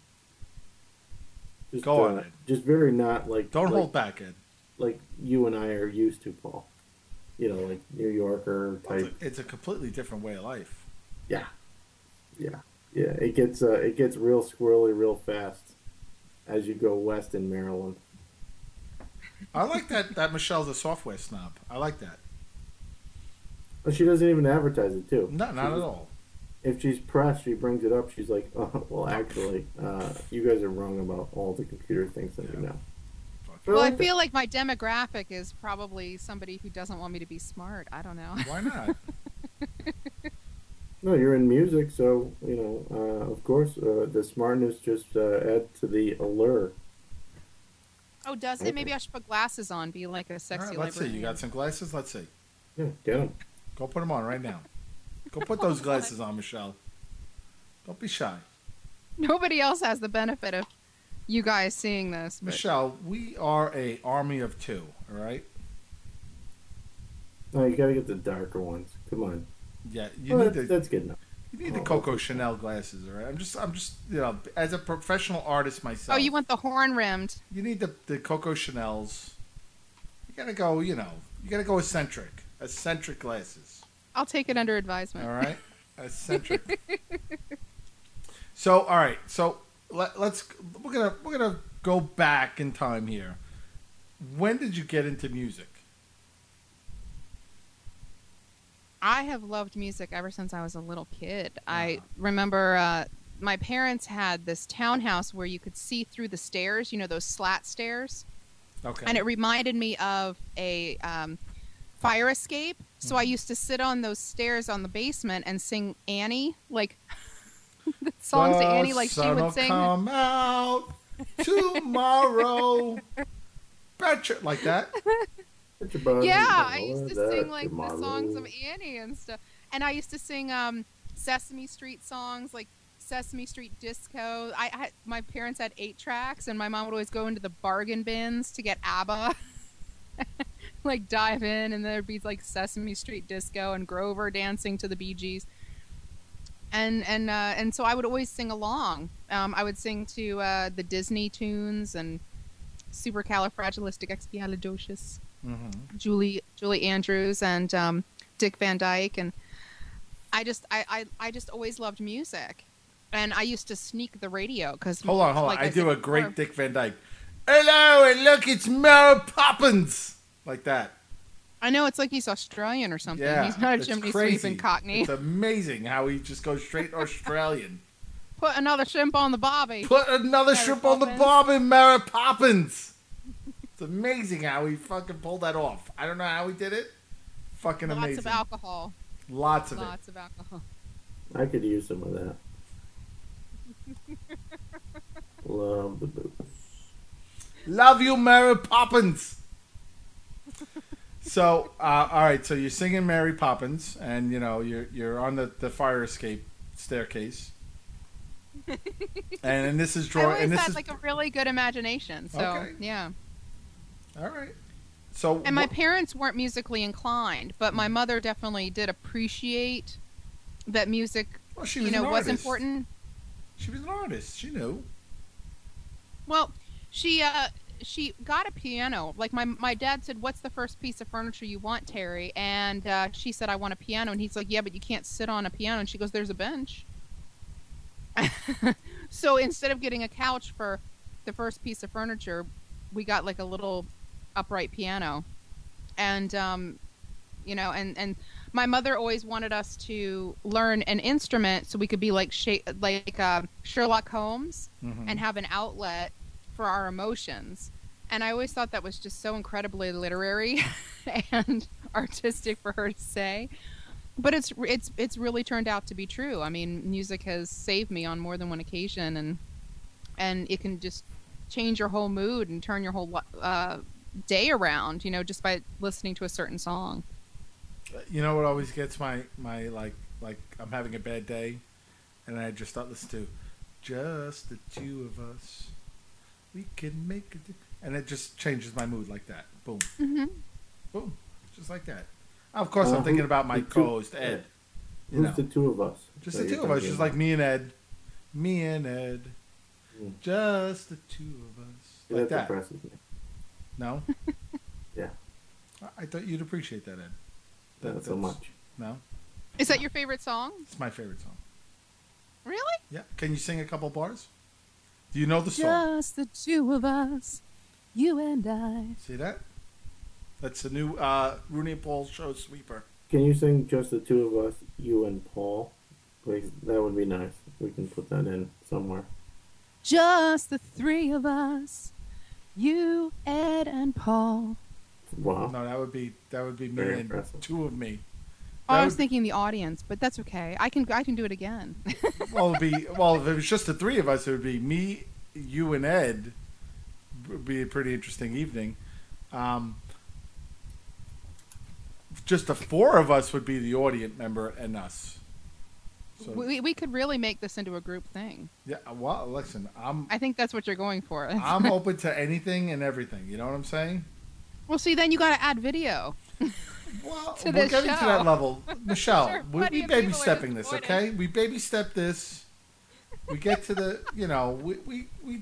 just Go uh, on, Ed. just very not like Don't like, hold back, Ed. like you and I are used to, Paul. You know, like New Yorker It's type. a, it's a completely different way of life. Yeah, yeah, yeah. It gets uh, it gets real squirrely real fast as you go west in Maryland. I like that that Michelle's a software snob. I like that. But she doesn't even advertise it too. No, not She- at all. If she's pressed, she brings it up. She's like, "Oh, well, actually, uh, you guys are wrong about all the computer things that you know." Well, I like that. feel like my demographic is probably somebody who doesn't want me to be smart. I don't know. Why not? No, you're in music, so you know. Uh, of course, uh, the smartness just uh, add to the allure. Oh, does I it? Maybe think. I should put glasses on, be like a All sexy right, let's see. librarian. You got some glasses? Let's see. Yeah, get them. Go put them on right now. Go put those glasses on, Michelle. Don't be shy. Nobody else has the benefit of you guys seeing this. But... Michelle, we are a army of two, all right? No, you gotta get the darker ones. Come on. Yeah, you Well, need that's, the that's good enough. you need the Oh, Coco Chanel glasses, all right? I'm just I'm just you know as a professional artist myself. Oh, you want the horn rimmed? You need the the Coco Chanels. You gotta go, you know, you gotta go eccentric, eccentric glasses. I'll take it under advisement. All right, eccentric. So all right, so let, let's we're gonna we're gonna go back in time here. When did you get into music? I have loved music ever since I was a little kid. I Uh-huh. remember uh, my parents had this townhouse where you could see through the stairs, you know, those slat stairs. Okay. And it reminded me of a um, fire escape. So I used to sit on those stairs on the basement and sing Annie, like the songs to Annie, like she sun will would sing. come out tomorrow. Betcha, like that. Get your body Yeah, down, I used to that sing like tomorrow. the songs of Annie and stuff. And I used to sing um, Sesame Street songs, like Sesame Street Disco. I, I my parents had eight tracks, and my mom would always go into the bargain bins to get ABBA. Like dive in, and there'd be like Sesame Street Disco and Grover dancing to the Bee Gees. And and uh, and so I would always sing along. Um, I would sing to uh, the Disney tunes and Supercalifragilisticexpialidocious. Mm-hmm. Julie Julie Andrews and um, Dick Van Dyke, and I just I, I, I just always loved music, and I used to sneak the radio because Hold on, hold on. like I, said do a before- great Dick Van Dyke. Hello, and look, it's Mary Poppins. Like that. I know it's like he's Australian or something. Yeah. He's not a it's chimney crazy. sweeping Cockney. It's amazing how he just goes straight Australian. Put another shrimp on the bobby. Put another Mary shrimp on the Poppins. bobbin, Mary Poppins. It's amazing how he fucking pulled that off. I don't know how he did it. Fucking Lots amazing. of alcohol. Lots of Lots of alcohol. I could use some of that. Love the booze. it. Love you, Mary Poppins. So, uh, all right. So you're singing Mary Poppins, and you know you're you're on the, the fire escape staircase, and, and this is I drawing. always And this had is like a really good imagination. So Okay. yeah. all right. So And my wh- parents weren't musically inclined, but my mother definitely did appreciate that music, well, she you was know, an was artist. important. She was an artist. She knew. Well, she uh she got a piano. Like my my dad said, "What's the first piece of furniture you want, Terry?" And uh, she said, "I want a piano." And he's like, "Yeah, but you can't sit on a piano." And she goes, "There's a bench." So instead of getting a couch for the first piece of furniture, we got like a little upright piano. And um you know, and and my mother always wanted us to learn an instrument so we could be like Sha- like uh, Sherlock Holmes Mhm. and have an outlet for our emotions. And I always thought that was just so incredibly literary and artistic for her to say. But it's it's it's really turned out to be true. I mean, music has saved me on more than one occasion, and and it can just change your whole mood and turn your whole uh, day around. You know, just by listening to a certain song. You know what always gets my my like like I'm having a bad day, and I just start listening to just the two of us. We can make it, and it just changes my mood like that. Boom, Mm-hmm. boom, just like that. Of course, Uh, I'm thinking who- about my the two- co-host Ed. You Who's know, the two of us? just that the you're two of us, talking just about? like me and Ed, me and Ed, Mm. just the two of us, See, like that that. depresses me. No, Yeah, I- I thought you'd appreciate that, Ed. That- not so that's- much. No, Is that your favorite song? it's my favorite song. Really? Yeah, can you sing a couple bars? Do you know the song? Just the two of us, you and I. See that? That's the new uh, Rooney and Paul show sweeper. Can you sing just the two of us, you and Paul? Please, that would be nice. We can put that in somewhere. Just the three of us, you, Ed, and Paul. Wow. No, that would be that would be me Very and impressive. two of me. Oh, I That was would- thinking the audience, but that's okay. I can I can do it again. Well, it'd be well if it was just the three of us, it would be me, you, and Ed. Would be a pretty interesting evening. Um, just the four of us would be the audience member and us. So we we could really make this into a group thing. yeah, well, listen, I'm I think that's what you're going for. I'm open to anything and everything. You know what I'm saying? Well, see, then you got to add video. Well, To we're this getting to show. that level, Michelle. Sure, we plenty we of baby people are stepping this, disappointed. okay? We baby step this. We get to the, you know, we we we,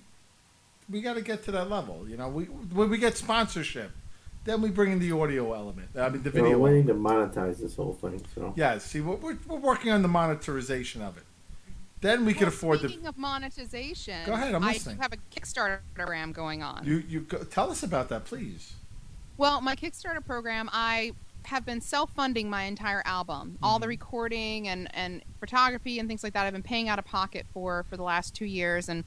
we got to get to that level. You know, we when we get sponsorship, then we bring in the audio element. I mean, the Well, video. we element. need to monetize this whole thing. So Yeah, see, we're, we're we're working on the monetization of it. Then we can Well, afford speaking the. of monetization, Go ahead, I'm I listening. do have a Kickstarter program going on. You you go, tell us about that, please. Well, my Kickstarter program, I have been self-funding my entire album. All Mm-hmm. the recording and, and photography and things like that I've been paying out of pocket for for the last two years and,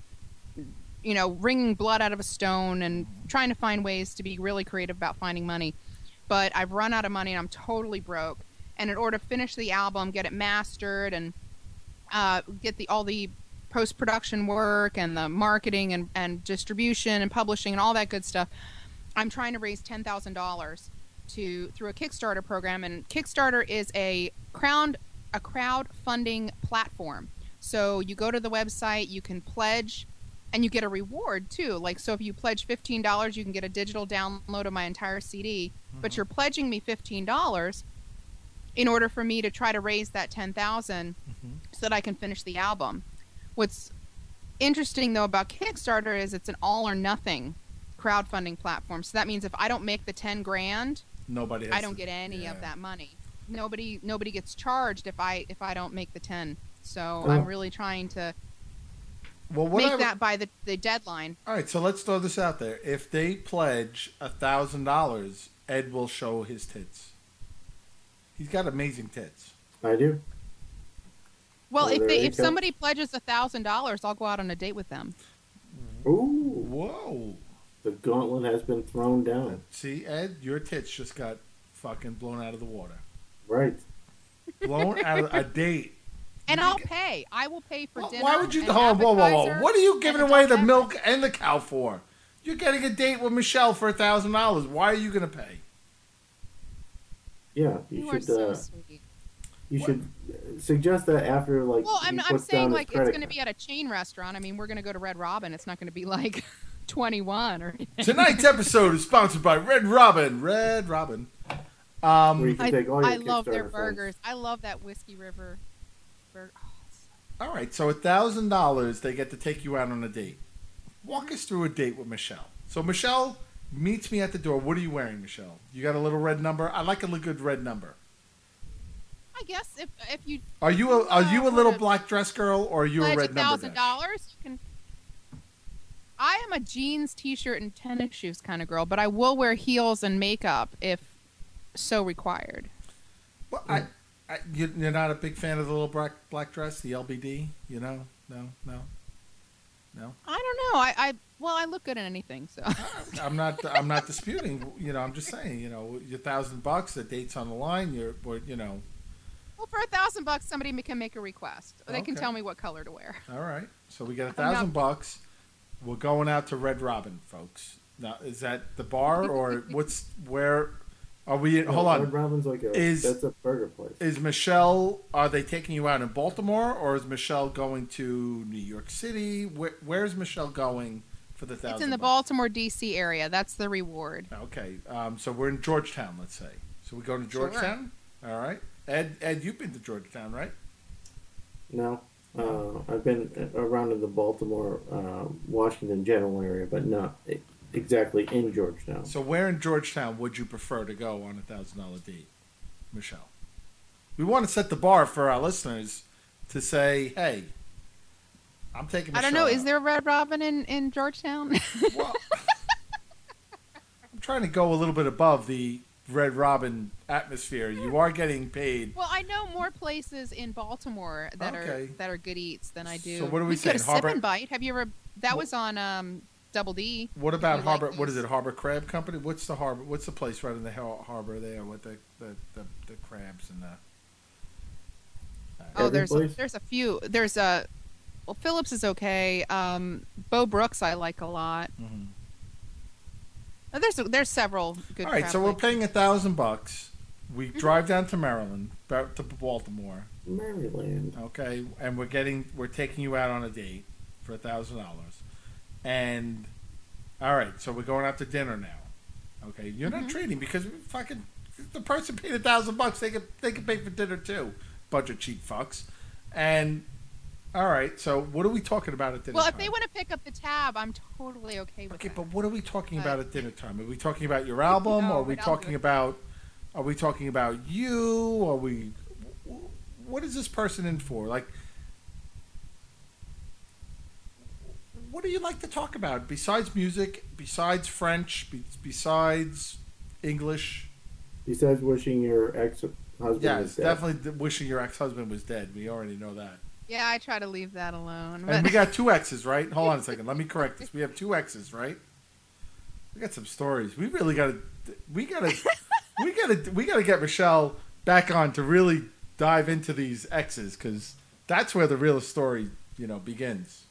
you know, wringing blood out of a stone and trying to find ways to be really creative about finding money. But I've run out of money and I'm totally broke. And in order to finish the album, get it mastered and uh, get the all the post-production work and the marketing and, and distribution and publishing and all that good stuff, I'm trying to raise ten thousand dollars to through a Kickstarter program, and Kickstarter is a crowd a crowdfunding platform. So you go to the website, you can pledge, and you get a reward too. Like, so if you pledge fifteen dollars, you can get a digital download of my entire C D. But you're pledging me fifteen dollars in order for me to try to raise that ten thousand Mm-hmm. so that I can finish the album. What's interesting though about Kickstarter is it's an all or nothing crowdfunding platform. So that means if I don't make the ten grand, Nobody. Has I don't to- get any yeah. of that money. Nobody nobody gets charged if I if I don't make the ten. So Oh. I'm really trying to Well, what make I, that by the, the deadline. All right, so let's throw this out there. If they pledge a thousand dollars, Ed will show his tits. He's got amazing tits. I do. Well, Well, if there they you if go. somebody pledges a thousand dollars, I'll go out on a date with them. Ooh, Whoa! the gauntlet has been thrown down. See, Ed, your tits just got fucking blown out of the water. Right. Blown out of a date. And I'll pay. I will pay for Well, dinner. why would you? and Hold on, whoa, whoa, whoa! appetizer What are you and giving a away the beverage. milk and the cow for? You're getting a date with Michelle for a thousand dollars. Why are you going to pay? Yeah, you, You are should. so uh, sweet. you should uh, suggest that after like. Well, I'm, he I'm puts saying down his like it's credit going to be card. at a chain restaurant. I mean, we're going to go to Red Robin. It's not going to be like twenty-one or anything. Tonight's episode is sponsored by Red Robin. Red Robin. Where Um, you can I, take all your I love their Kickstarter funds. burgers. I love that Whiskey River burger. Oh, it's so- all right, so a thousand dollars, they get to take you out on a date. Walk us through a date with Michelle. So Michelle meets me at the door. What are you wearing, Michelle? You got a little red number. I like a li- good red number. I guess if if you Are you a are you a little Uh, black dress girl or are you a pledge red a number? thousand guy? dollars, you can. I am a jeans, t-shirt, and tennis shoes kind of girl, but I will wear heels and makeup if so required. Well, I, I you, you're not a big fan of the little black black dress, the L B D. You know, no, no, no. I don't know. I, I well, I look good in anything, so. I'm not. I'm not disputing. You know, I'm just saying. You know, your thousand bucks, the date's on the line. You're, or, you know. Well, for a thousand bucks, somebody ma- can make a request. They can Okay. tell me what color to wear. All right. So we got a I'm thousand not- bucks. We're going out to Red Robin, folks. Now, is that the bar or what's where? Are we? No, hold Red on. Robin's like a Is- that's a burger place. Is Michelle? Are they taking you out in Baltimore, or is Michelle going to New York City? Where, where's Michelle going for the thousand? It's in the bucks? Baltimore, D C area. That's the reward. Okay. Um, so we're in Georgetown, let's say. So we go to Sure. Georgetown. All right. Ed, Ed, you've been to Georgetown, right? No, uh, I've been around in the Baltimore, uh, Washington general area, but not e- exactly in Georgetown. So where in Georgetown would you prefer to go on a thousand dollar date, Michelle? We want to set the bar for our listeners to say, "Hey, I'm taking." I Michelle don't know. out. Is there a Red Robin in, in Georgetown? Well, I'm trying to go a little bit above the Red Robin atmosphere. You are getting paid. Well, I know more places in Baltimore that Okay. are that are good eats than I do. So what are we You could go to saying, Harbor- Sip and Bite. Have you ever? That Wh- was on um, Double D. What about You like Harbor? What is those. it? Harbor Crab Company? What's the harbor? What's the place right in the har- harbor there with the the, the, the crabs and the? Oh, Every there's a, place? there's a few. There's a well, Phillips is okay. Um, Bo Brooks I like a lot. Mhm. Uh, There's there's several good. All right, crab so we're places. paying a thousand bucks. We drive down to Maryland, back to Baltimore. Maryland. Okay, and we're getting we're taking you out on a date for a thousand dollars, and all right, so we're going out to dinner now. Okay, you're not treating because we fucking the person paid a thousand bucks. They could they could pay for dinner too. Bunch of cheap fucks. And all right, so what are we talking about at dinner Well, time? if they want to pick up the tab, I'm totally okay with Okay, that. but what are we talking But- about at dinner time? Are we talking about your album? No, or are we but I'll do talking it. about? Are we talking about you? Are we? What is this person in for? Like, what do you like to talk about besides music? Besides French? Be, besides English? Besides wishing your ex-husband Yeah, was it's dead. definitely th- wishing your ex-husband was dead. We already know that. Yeah, I try to leave that alone. And But we got two exes, right? Hold on a second. Let me correct this. We have two exes, right? We got some stories. We really got to. We got to. we got to. We got to get Michelle back on to really dive into these exes because that's where the real story, you know, begins.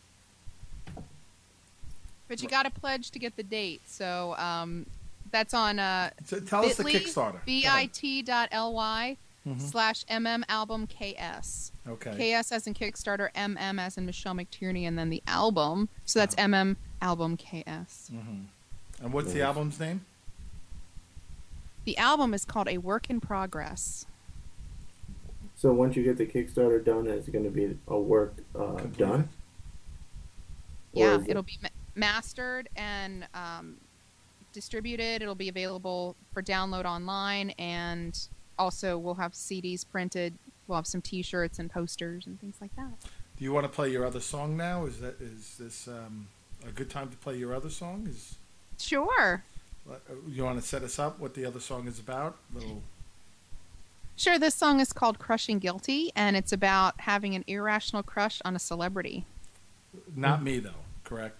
but you got to pledge to get the date. So um, that's on uh, So tell us the bit.ly, Kickstarter. Go bit ahead. dot ly Mhm. slash mm album ks. Okay. K S as in Kickstarter, M M as in Michelle McTierney, and then the album. So that's M M album K S. Mhm. And what's the album's name? The album is called A Work in Progress. So once you get the Kickstarter done, it's going to be a work uh, Completed? done? Or Yeah, is it- it'll be ma- mastered and um, distributed. It'll be available for download online, and also we'll have C Ds printed. We'll have some T-shirts and posters and things like that. Do you want to play your other song now? Is that is this um, a good time to play your other song? Is Sure. uh, you want to set us up what the other song is about? Little. Sure, this song is called Crushing Guilty, and it's about having an irrational crush on a celebrity. Not me though, correct?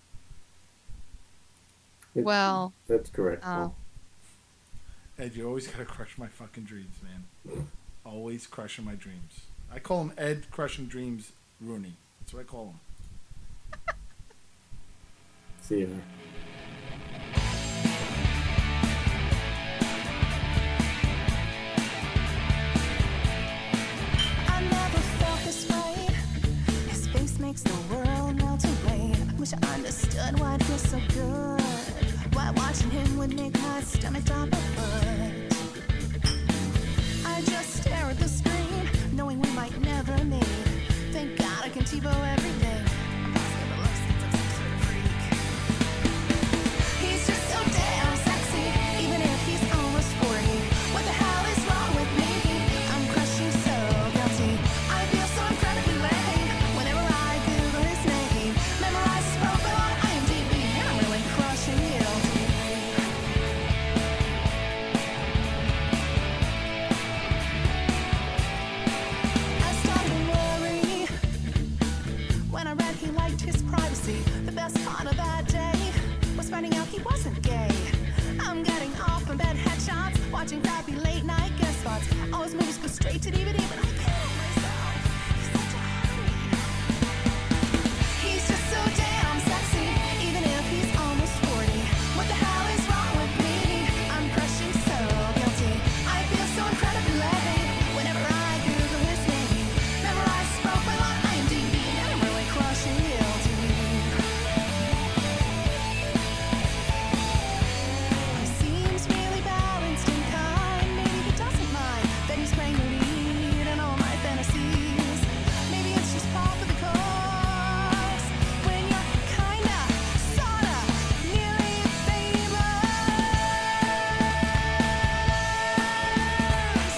It- Well, That's correct. uh, Ed, you always gotta crush my fucking dreams, man. Always crushing my dreams. I call him Ed Crushing Dreams Rooney. That's what I call him. See you. I never felt this way. His face makes the world melt away. I wish I understood why it feels so good. Why watching him would make my stomach drop a foot. I just stare at the screen, knowing we might never meet. Thank God I can TiVo everything. I'm passing the love since I'm some sort of freak. He's just so damn sexy, even if he's almost forty. What the hell is wrong with me? I'm crushing so guilty. I feel so incredibly lame whenever I Google his name. Memorize his profile on IMDb, and I'm really crushing guilty. I started to worry when I read he liked his privacy. The best part of that day was finding out he wasn't gay. I'm getting off in bed headshots, watching crappy late night guest spots. All his movies go straight to D V D, but I kill myself. He's such a hurry. He's just so damn sexy, even if he's almost forty. What the hell is wrong with me? I'm crushing so guilty. I feel so incredibly lame whenever I Google his name. Memorize his profile on IMDb, and I'm really crushing guilty. He seems really balanced and kind. Maybe he doesn't mind that he's playing the lead in all my fantasies. Maybe it's just par for the course when you're kinda, sorta, nearly famous.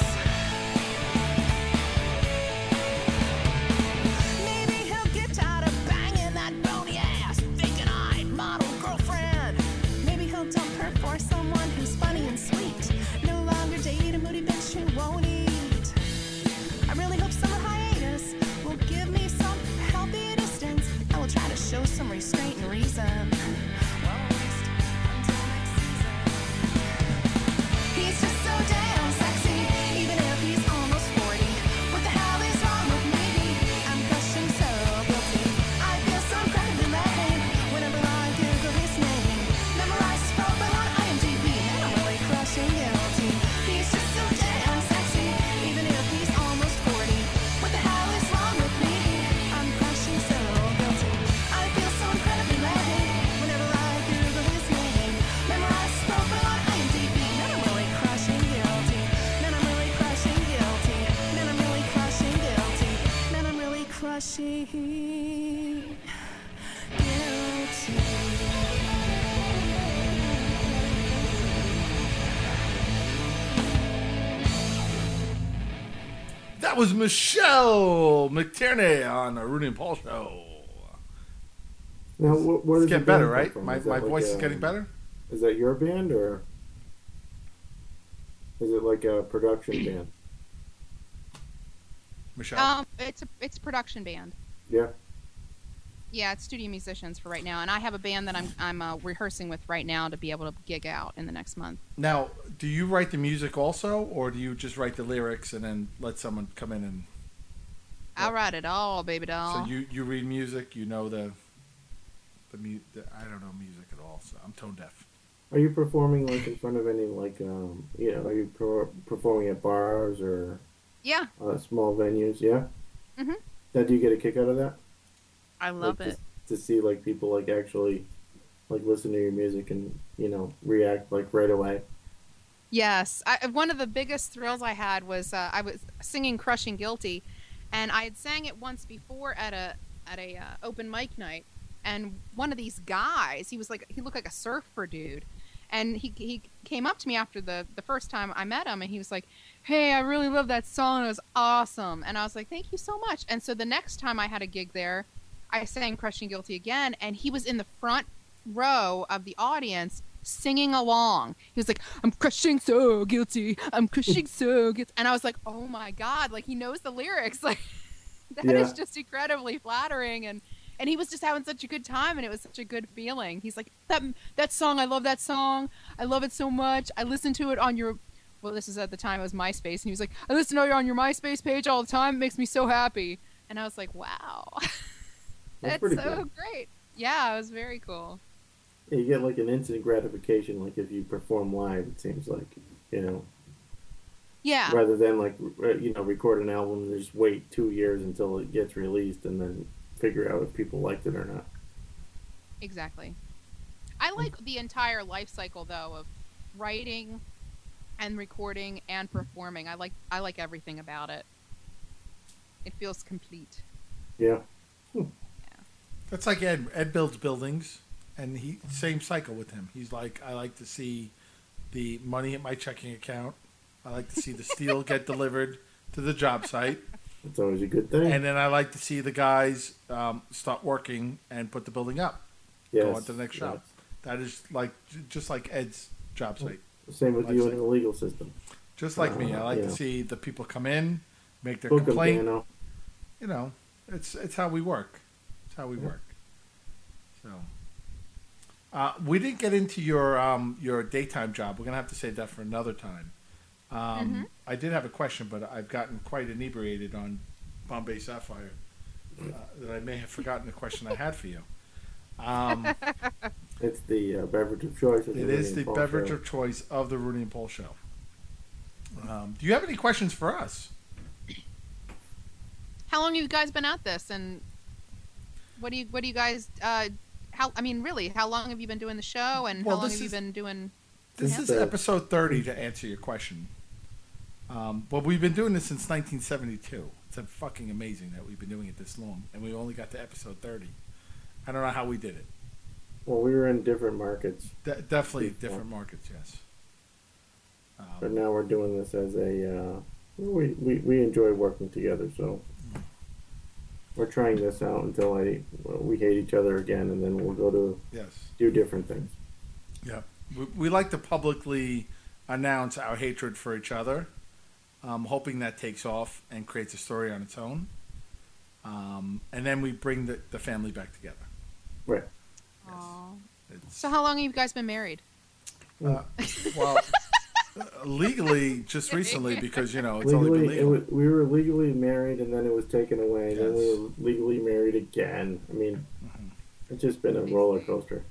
Maybe he'll get tired of banging that bony ass, vacant-eyed model girlfriend. Maybe he'll dump her for someone who's funny and sweet. No longer date a moody bitch who won't eat. I really hope summer hiatus will give me some healthy distance. I will try to show some restraint and reason. Well, at least until next season. He's just so damn sexy, even if he's almost forty. What the hell is wrong That was Michelle McTierney on the Rudy and Paul show. Now, what, what It's does getting the better, band come right? from? My Is that my like voice is a- getting better. Is that your band, or is it like a production band? Michelle. Um, it's a it's a production band. Yeah. Yeah, it's studio musicians for right now, and I have a band that I'm I'm uh, rehearsing with right now to be able to gig out in the next month. Now, do you write the music also, or do you just write the lyrics and then let someone come in and? I'll write it all, baby doll. So you, you read music, you know the, the, mu- the I don't know music at all, so I'm tone deaf. Are you performing like in front of any like um you know are you per- performing at bars or Yeah, uh, small venues? Yeah. Mhm. Now, do you get a kick out of that? I love Like, it. To, to see like people like actually like listen to your music and you know react like right away. Yes, I, one of the biggest thrills I had was uh, I was singing "Crushing Guilty," and I had sang it once before at a at a uh, open mic night, and one of these guys, he was like he looked like a surfer dude, and he he came up to me after the the first time I met him, and he was like, "Hey, I really love that song. It was awesome," and I was like, "Thank you so much." And so the next time I had a gig there, I sang "Crushing Guilty" again, and he was in the front row of the audience singing along. He was like, "I'm crushing so guilty, I'm crushing so guilty," and I was like, "Oh my god!" Like he knows the lyrics. Like that is Yeah. just incredibly flattering, and and he was just having such a good time, and it was such a good feeling. He's like, "That that song, I love that song. I love it so much. I listen to it on your." Well, this is at the time it was MySpace, and he was like, "I listen to it on your MySpace page all the time. It makes me so happy." And I was like, "Wow, That's that's pretty so cool. great." Yeah, it was very cool. Yeah, you get like an instant gratification, like if you perform live. It seems like you know, Yeah, rather than like re- you know record an album and just wait two years until it gets released and then figure out if people liked it or not. exactly. I like the entire life cycle though of writing and recording and performing. I like I like everything about it. It feels complete. Yeah. That's like Ed. Ed builds buildings, and he same cycle with him. He's like, I like to see the money in my checking account. I like to see the steel get delivered to the job site, It's always a good thing. and then I like to see the guys um, start working and put the building up. yes. Go on to the next shop. That is like j- just like Ed's job site. Same with Life you in cycle. the legal system. Just like me, I Uh, like yeah. to see the people come in, make their Book 'em, complaint. Dano. You know, it's it's how we work. It's how we work. So, uh, we didn't get into your um, your daytime job. We're gonna have to save that for another time. Um, Mhm. I did have a question, but I've gotten quite inebriated on Bombay Sapphire uh, that I may have forgotten the question I had for you. Um, It's the uh, beverage of choice. of it Rudy is and the Paul beverage show. of choice of the Rooney and Paul show. Um, do you have any questions for us? How long have you guys been at this, and what do you what do you guys? Uh, how I mean, really, how long have you been doing the show, and Well, how long this have you is- been doing? This Yeah. is episode thirty to answer your question. Um, but we've been doing this since nineteen seventy-two. It's a fucking amazing that we've been doing it this long, and we only got to episode thirty. I don't know how we did it. Well, we were in different markets, De- definitely Before. different markets, yes. but Um, now we're doing this as a. Uh, we, we we enjoy working together, so we're trying this out until I well, we hate each other again, and then we'll go to yes. do different things. Yeah. We, we like to publicly announce our hatred for each other, um, hoping that takes off and creates a story on its own. Um, and then we bring the, the family back together. Right. Yes. Aw. It's, So how long have you guys been married? uh, well, uh, legally, just recently, because, you know, it's only legally, been it legal. was, we were legally married, and then it was taken away. Then we Yes. were legally married again. I mean, Mhm. it's just been a roller coaster.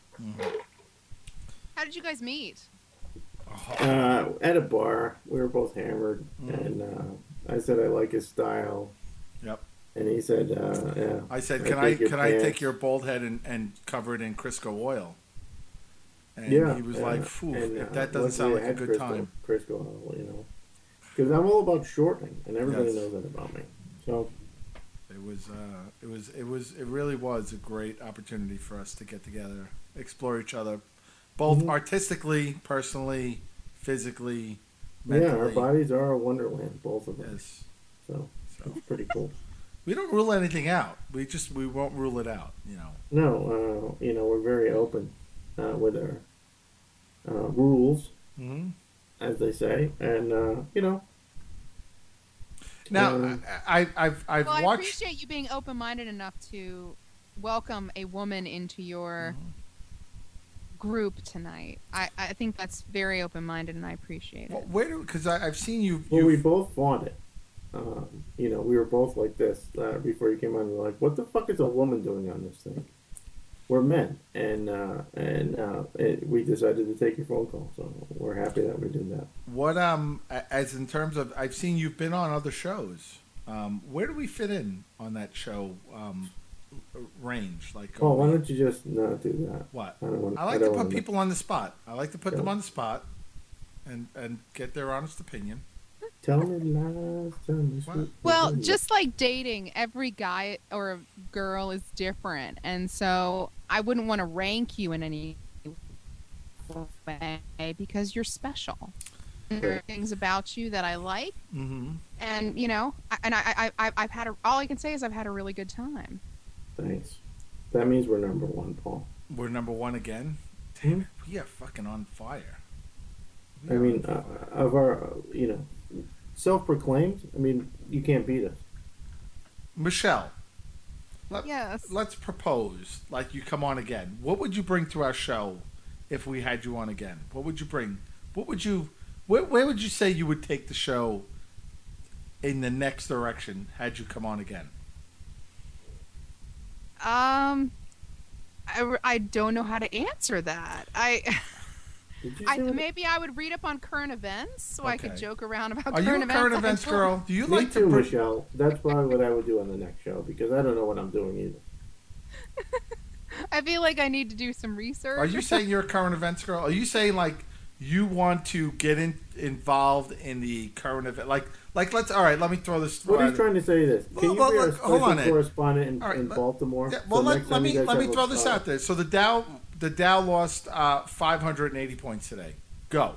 How did you guys meet? Uh, at a bar, we were both hammered, Mhm. and uh, I said I like his style, Yep. and he said, uh, "Yeah." I said, can I take your can I take pants." your bald head and, and cover it in Crisco oil? And Yeah, he was yeah. like, Phew, And, if uh, that doesn't once sound we like a had good Crisco, time. Crisco, you know, because I'm all about shortening, and everybody Yes. knows that about me. So It was, uh, it was, it was, it really was a great opportunity for us to get together, explore each other, both Mhm. artistically, personally, physically, yeah, mentally. our bodies are a wonderland, both of them. Yes. So, So it's pretty cool. we don't rule anything out. We just we won't rule it out. You know. No, uh, you know, we're very open uh, with our uh, rules, Mm-hmm. as they say, and uh, you know. Now, um, I, I, I've I've Well, I watched. appreciate you being open-minded enough to welcome a woman into your group tonight. I, I think that's very open-minded, and I appreciate Well, it. where do because I've seen you. Well, we you've- both fought it. Um, you know, we were both like this uh, before you came on. We were like, "What the fuck is a woman doing on this thing?" We're men, and uh, and uh, it, we decided to take your phone call. So we're happy that we did that. What um a- as in terms of I've seen you've been on other shows. Um, where do we fit in on that show um, range? Like, Oh, are why we- don't you just not do that? what? I don't want. I like to don't put wanna- people on the spot. I like to put them Yeah. on the spot, and and get their honest opinion. Tell me lies, tell me What? sweet Well, lies. just like dating, every guy or girl is different, and so I wouldn't want to rank you in any way because you're special. There are things about you that I like, Mm-hmm. and you know, I- and I, I, I, I've had a, all I can say is I've had a really good time. Thanks. That means we're number one, Paul. We're number one again. Hmm? Damn it, we are fucking on fire. We I are mean, on uh, fire. of our, uh, you know, self-proclaimed. I mean, you can't beat us. Michelle, let, Yes. let's propose like you come on again. What would you bring to our show if we had you on again? What would you bring? What would you? Where, where would you say you would take the show in the next direction had you come on again? Um, I, I don't know how to answer that. I. Did you I, say what- maybe I would read up on current events so I could Okay. joke around about Are current you a events. current on events Twitter. girl? Do you Me like too, to? bring- Michelle. That's probably what I would do on the next show because I don't know what I'm doing either. I feel like I need to do some research. Are you saying you're a current events girl? Are you saying like you want to get in, involved in the current event? Like, like let's. All right, let me throw this. What he's trying to say is this: Well, Can you well, be our look, hold special on, Ed. correspondent in, All right, in let- Baltimore? Yeah, So well, let, next let time you me guys let me have a- throw this uh, out there. So the Dow the Dow lost uh, five hundred eighty points today. Go.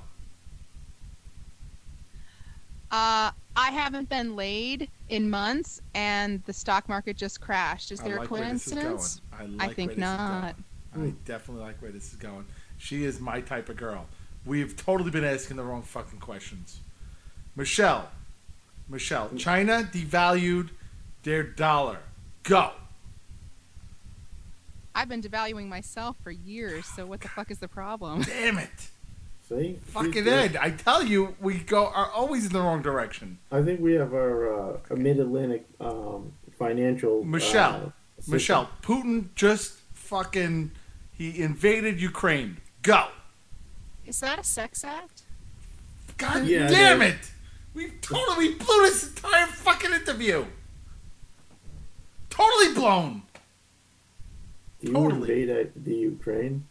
Uh, I haven't been laid in months, and the stock market just crashed. Is I there like a where this is going. coincidence? I, like think where this is not. going. I definitely like where this is going. She is my type of girl. We've totally been asking the wrong fucking questions. Michelle, Michelle, China devalued their dollar. Go. I've been devaluing myself for years, so what the fuck is the problem? Damn it. See, She's Fucking good. Ed, I tell you, we go are always in the wrong direction. I think we have our uh, Mid-Atlantic um, financial. Michelle, uh, system. Michelle, Putin just fucking he invaded Ukraine. Go. Is that a sex act? God Yeah, damn it it! We totally blew this entire fucking interview. Totally blown. Do you totally. invade uh, the Ukraine?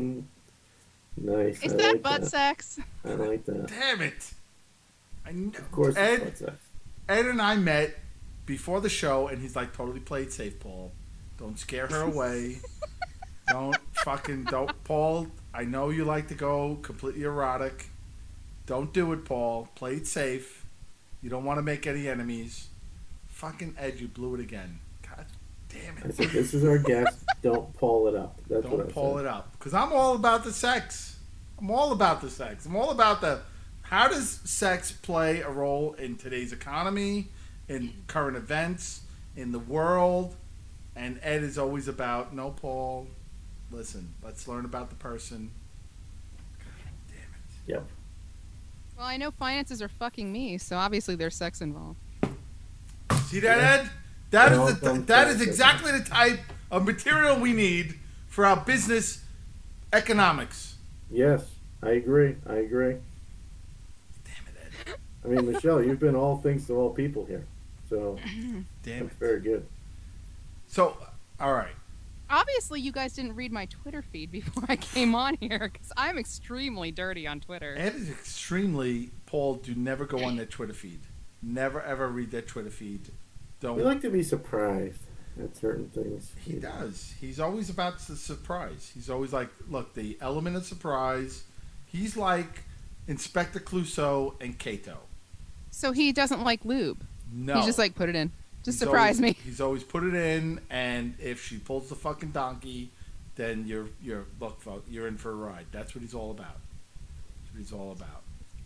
Nice. Is I that like butt that. sex? I like that. Damn it. I kn- Of course, Ed, it's butt sex. Ed and I met before the show, and he's like, totally played safe, Paul. Don't scare her away. Don't fucking, don't, Paul, I know you like to go completely erotic. Don't do it, Paul. Play it safe. You don't want to make any enemies. Fucking Ed, you blew it again. God damn I it. said, this is our guest. Don't pull it up. That's what I Don't pull said. it up. Because I'm all about the sex. I'm all about the sex. I'm all about the how does sex play a role in today's economy, in current events, in the world. And Ed is always about, no, Paul, listen, let's learn about the person. God damn it. Yep. Well, I know finances are fucking me, so obviously there's sex involved. See that, Yeah. Ed? That It all is the, comes that back is to- exactly the type of material we need for our business economics. Yes, I agree. I agree. Damn it, Ed. I mean, Michelle, you've been all things to all people here, so Damn that's it. very good. So, all right. Obviously, you guys didn't read my Twitter feed before I came on here, because I'm extremely dirty on Twitter. Ed is extremely, Paul, do never go on that Twitter feed. Never, ever read that Twitter feed. Don't. We like to be surprised at certain things. He does. He's always about the surprise. He's always like, look, the element of surprise. He's like Inspector Clouseau and Kato. So he doesn't like lube. No. He's just like, put it in. Just He's surprise always, me. He's always put it in, and if she pulls the fucking donkey, then you're you're look, fuck, you're in for a ride. That's what he's all about. That's what he's all about.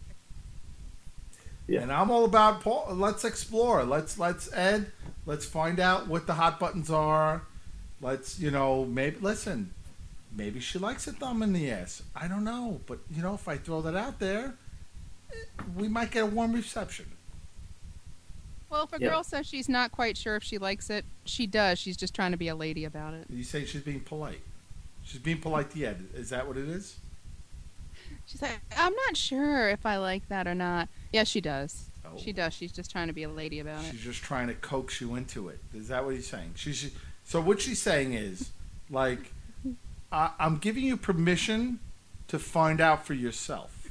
Yeah. And I'm all about Paul. Let's explore. Let's let's Ed. Let's find out what the hot buttons are. Let's you know maybe listen. Maybe she likes a thumb in the ass. I don't know, but you know if I throw that out there, we might get a warm reception. Well, if a Yeah. girl says she's not quite sure if she likes it, she does. She's just trying to be a lady about it. You say she's being polite. She's being polite to Ed. Is that what it is? She's like, I'm not sure if I like that or not. Yes, she does. Oh. She does. She's just trying to be a lady about it. She's just trying to coax you into it. Is that what he's saying? She's so what she's saying is like, I, I'm giving you permission to find out for yourself.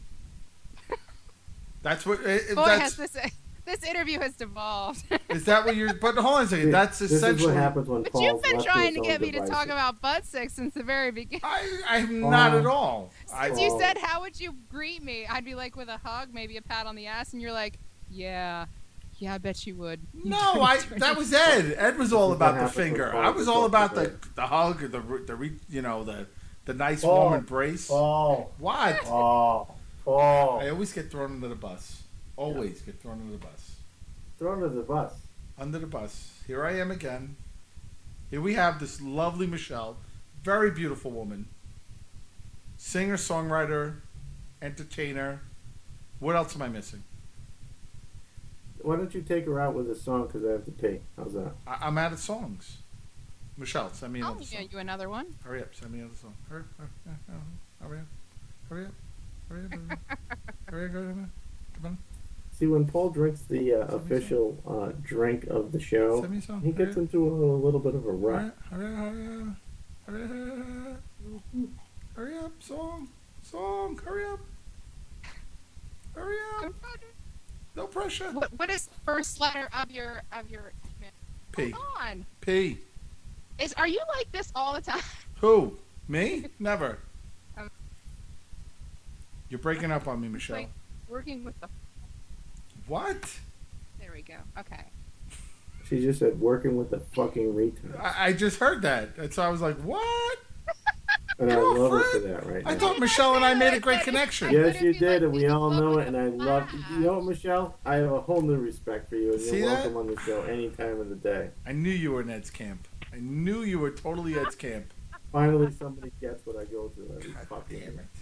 That's what. eh, Boy, that's, has this this interview has devolved. is that what you're? But hold on a second. That's This essentially. is what happens when But Paul's you've been left trying his to own get me to talk devices. about butt sex since the very beginning. I, I'm not Oh. at all. I, Since you Oh. said, how would you greet me? I'd be like with a hug, maybe a pat on the ass, and you're like, yeah, yeah, I bet you would. You no, turn- I. turn- That was Ed. Ed was all This is about what the happens when finger. Paul I was gets all off about the the bed. the hug, or the the re- you know the the nice Paul. warm embrace. Paul. What? Paul. Paul. I always get thrown under the bus. Always get thrown under the bus. Thrown under the bus. Under the bus. Here I am again. Here we have this lovely Michelle, very beautiful woman, singer, songwriter, entertainer. What else am I missing? Why don't you take her out with a song? Because I have to pee. How's that? I- I'm out of songs. Michelle, send me I'll another get song. you another one. Hurry up, send me another song. Hurry, hurry, hurry, hurry up, hurry up, hurry up, hurry up, hurry up, hurry up. Come on, See, when Paul drinks the uh, official uh, drink of the show, send me a song. he Hurry gets up, into a, little bit of a hurry rut. up, hurry up, hurry up, hurry up, hurry up, song, song, hurry up, hurry up. No pressure. What, what is the first letter of your of your? P. Hold on. P. Is are you like this all the time? Who? Me? Never. Um, You're breaking up on me, Michelle. Like working with the. What? There we go. Okay. She just said working with the fucking retard. I, I just heard that. And so I was like, what? And I love her for Girlfriend? that right I now. thought Michelle and I made a great connection. Yes, But you if you did, like and we me, all just know welcome it, and I to love my you. know what, Michelle? I have a whole new respect for you, and See you're that? welcome on the show any time of the day. I knew you were in Ed's camp. I knew you were totally Ed's camp. Finally, somebody gets what I go through every God fucking damn day. it.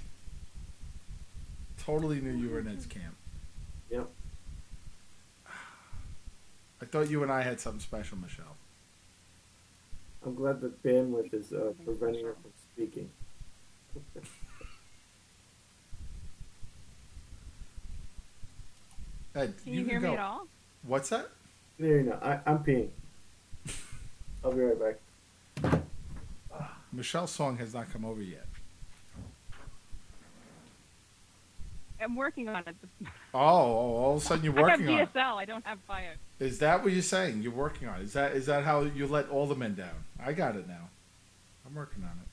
Totally knew you were in Ed's camp. Yep. I thought you and I had something special, Michelle. I'm glad that bandwidth is uh, preventing her from speaking. Ed, Can you, can hear go. me at all? What's that? There you know. I, I'm peeing. I'll be right back. Michelle's song has not come over yet. I'm working on it. Oh, oh all of a sudden you're I have working on it. D S L. I don't have Fios. Is that what you're saying? You're working on it. Is that is that how you let all the men down? I got it now. I'm working on it.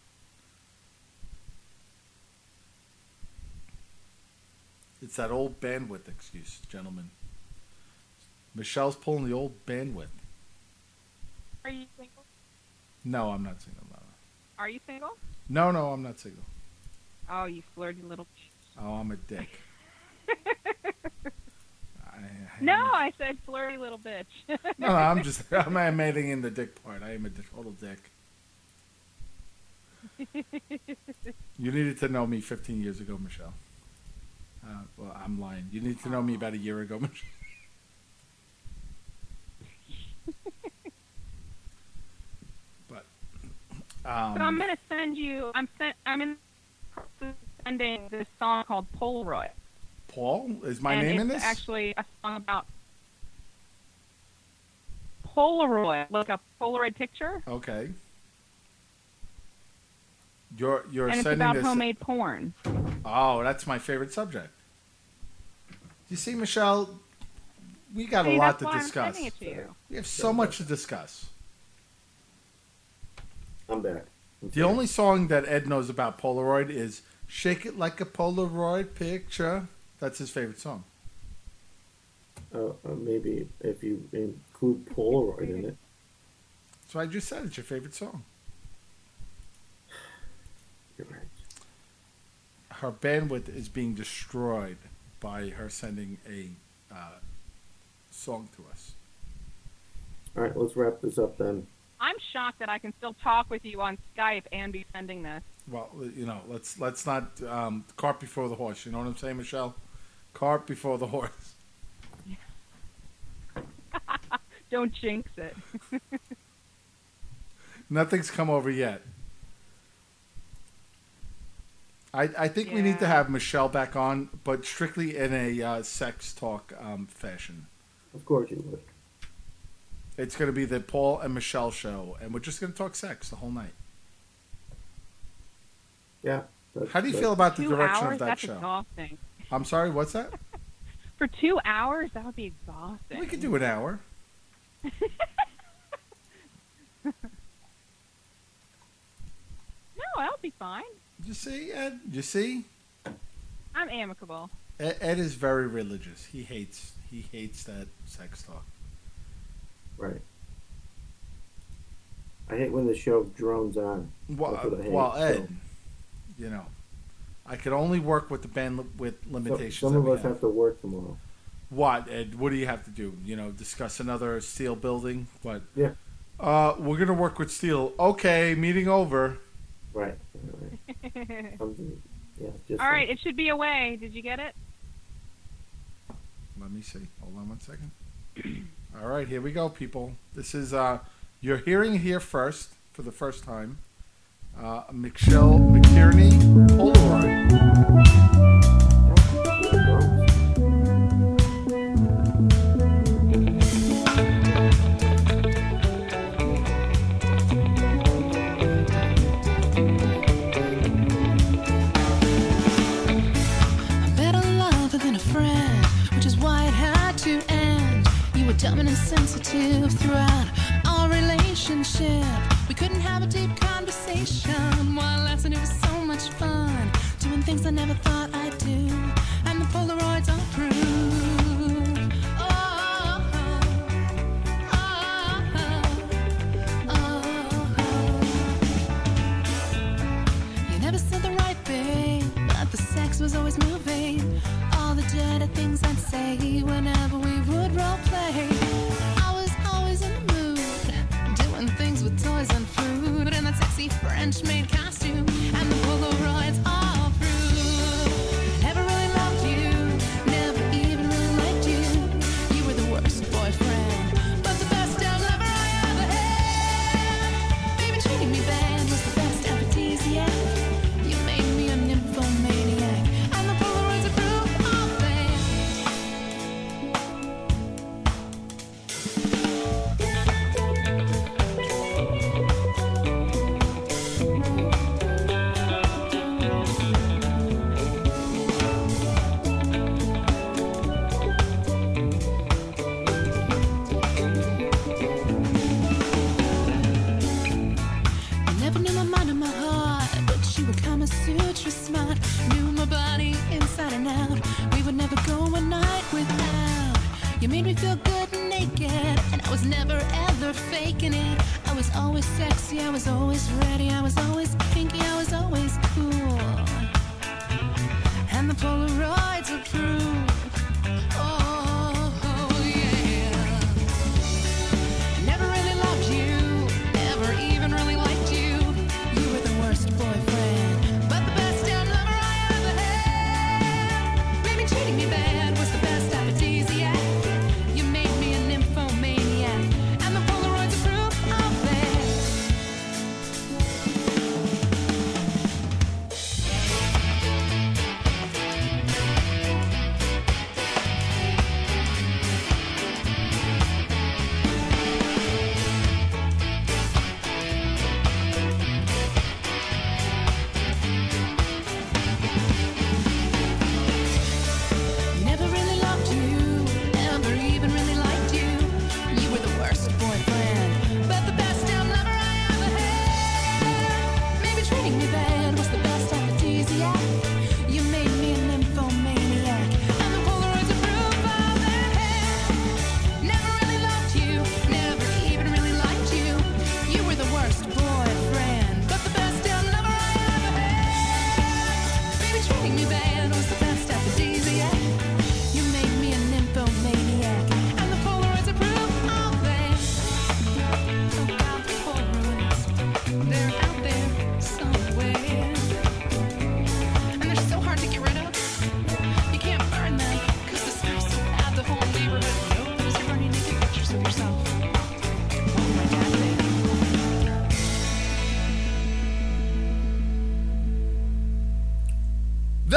It's that old bandwidth excuse, gentlemen. Michelle's pulling the old bandwidth. Are you single? No, I'm not single. No, Are you single? no, no, I'm not single. Oh, you flirty little. Oh, I'm a dick. I, I, No, I said flirty little bitch. No, no, I'm just I'm adding in the dick part. I am a total dick. You needed to know me fifteen years ago, Michelle. Uh, well, I'm lying. You need to know me about a year ago, Michelle. But um, So I'm gonna send you. I'm sent. I'm in sending this song called Polaroid. Paul is my and name it's in this. actually a song about Polaroid. Look up Polaroid picture, Okay. You're you're and it's sending about this. homemade porn. Oh, that's my favorite subject. You see, Michelle, we got See, a lot that's to why I'm discuss. sending it to you. We have so much to discuss. I'm back. I'm The sorry. only song that Ed knows about Polaroid is "Shake It Like a Polaroid Picture." That's his favorite song. uh, uh, maybe if you include Polaroid in it. So I just said it's your favorite song. You're right. Her bandwidth is being destroyed by her sending a uh, song to us. All right, let's wrap this up then. I'm shocked that I can still talk with you on Skype and be sending this. Well, you know, let's let's not um, cart before the horse. You know what I'm saying, Michelle? Cart before the horse. Don't jinx it. Nothing's come over yet. I, I think we need to Yeah. have Michelle back on, but strictly in a uh, sex talk um, fashion. Of course you would. It's going to be the Paul and Michelle show, and we're just going to talk sex the whole night. Yeah. that's- How do you that's- feel about the Two direction hours? of that That's show? exhausting. I'm sorry, what's that? For two hours, that would be exhausting. We could do an hour. No, that'll be fine. You see, Ed? You see? I'm amicable. Ed, Ed is very religious. He hates he hates that sex talk. Right. I hate when the show drones on. Well, That's what I hate, well Ed, so- you know, I could only work with the band li- with So, limitations. some that of we us have to work tomorrow. What, Ed? What do you have to do? You know, discuss another steel building? What? Yeah. Uh, we're gonna work with steel. Okay, meeting over. Right. right. I'm just, yeah, just All right, it should be away. Did you get it? Let me see. Hold on one second. All right, here we go, people. This is uh, you're hearing it here first for the first time. Uh, Michelle McTierney, Polaroid. I'm better lover than a friend, which is why it had to end. You were dumb and insensitive throughout our relationship. We couldn't have a deep conversation while lasting. It was so much fun doing things I never thought I'd do, and the Polaroids all prove. Oh, oh, oh. You never said the right thing, but the sex was always moving. All the dirty things I'd say whenever we would role play. I was always in the mood, doing things with toys and food, and that sexy French maid costume, and the Polaroids all prove. Never really loved you, never even really liked you. You were the worst boyfriend, but the best damn lover I ever had. Baby, treating me bad was the best aphrodisiac. You made me a nymphomaniac, and the Polaroids are proof of that. You never knew my mind or my heart, but you were Kama Sutra smart. Knew my body inside and out. We would never go a night without. You made me feel good and naked, and I was never ever faking it. I was always sexy, I was always ready, I was always kinky, I was always cool. And the Polaroids are proof. Oh, yeah. Never really loved you, never even really liked you. You were the worst boyfriend, but the best damn lover I ever had. Maybe treating me bad was the best aphrodisiac. You made me a nymphomaniac, and the Polaroids are proof of that.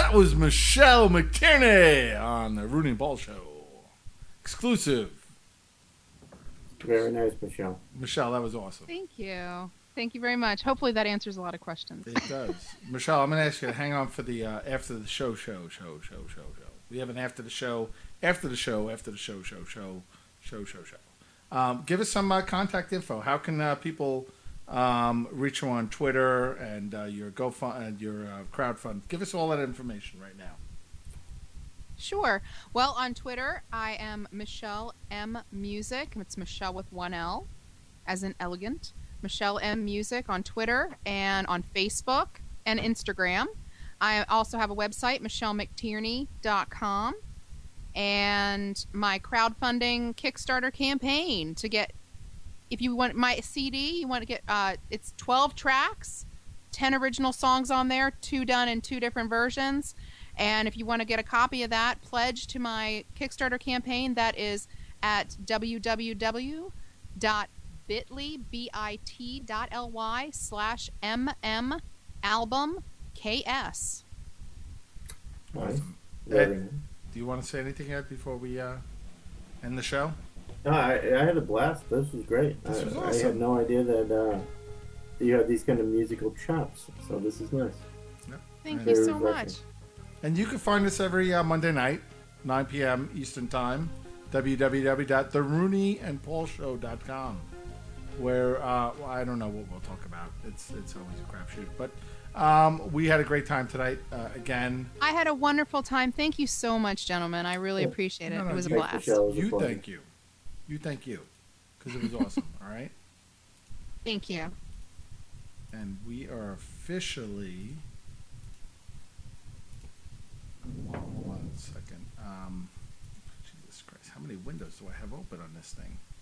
That was Michelle McTierney on the Rooney and Ball Show. Exclusive. Very nice, Michelle. Michelle, that was awesome. Thank you. Thank you very much. Hopefully that answers a lot of questions. It does. Michelle, I'm going to ask you to hang on for the uh, after the show, show, show, show, show, show. We have an after the show, after the show, after the show, show, show, show, show, show. Um, give us some uh, contact info. How can uh, people um, reach you on Twitter and uh, your GoFund and your uh, crowdfund? Give us all that information right now. Sure. Well, on Twitter, I am Michelle M Music. It's Michelle with one L, as in elegant. Michelle M Music on Twitter and on Facebook and Instagram. I also have a website, michelle mctierney dot com, and my crowdfunding Kickstarter campaign to get, if you want my C D, you want to get, uh, it's twelve tracks, ten original songs on there, two done in two different versions. And if you want to get a copy of that, pledge to my Kickstarter campaign. That is at www dot bit.ly, B-I-T dot L-Y slash M-M album K-S. Awesome. Very Ed, nice. do you want to say anything, Ed, before we uh, end the show? No, I, I had a blast. This was great. This I, was I awesome. had no idea that uh, you had these kind of musical chops. So this is nice. Yep. Thank And- you so refreshing. much. And you can find us every uh, Monday night, nine p.m. Eastern Time, w w w dot the rooney and paul show dot com, where, uh, well, I don't know what we'll talk about. It's it's always a crapshoot. But um, we had a great time tonight, uh, again. I had a wonderful time. Thank you so much, gentlemen. I really Yeah. appreciate it. No, no, It was a you- blast. Michelle, it was a You pleasure. thank you. You thank you. Because it was awesome, all right? Thank you. And we are officially... Hold on one second. Um, Jesus Christ, how many windows do I have open on this thing?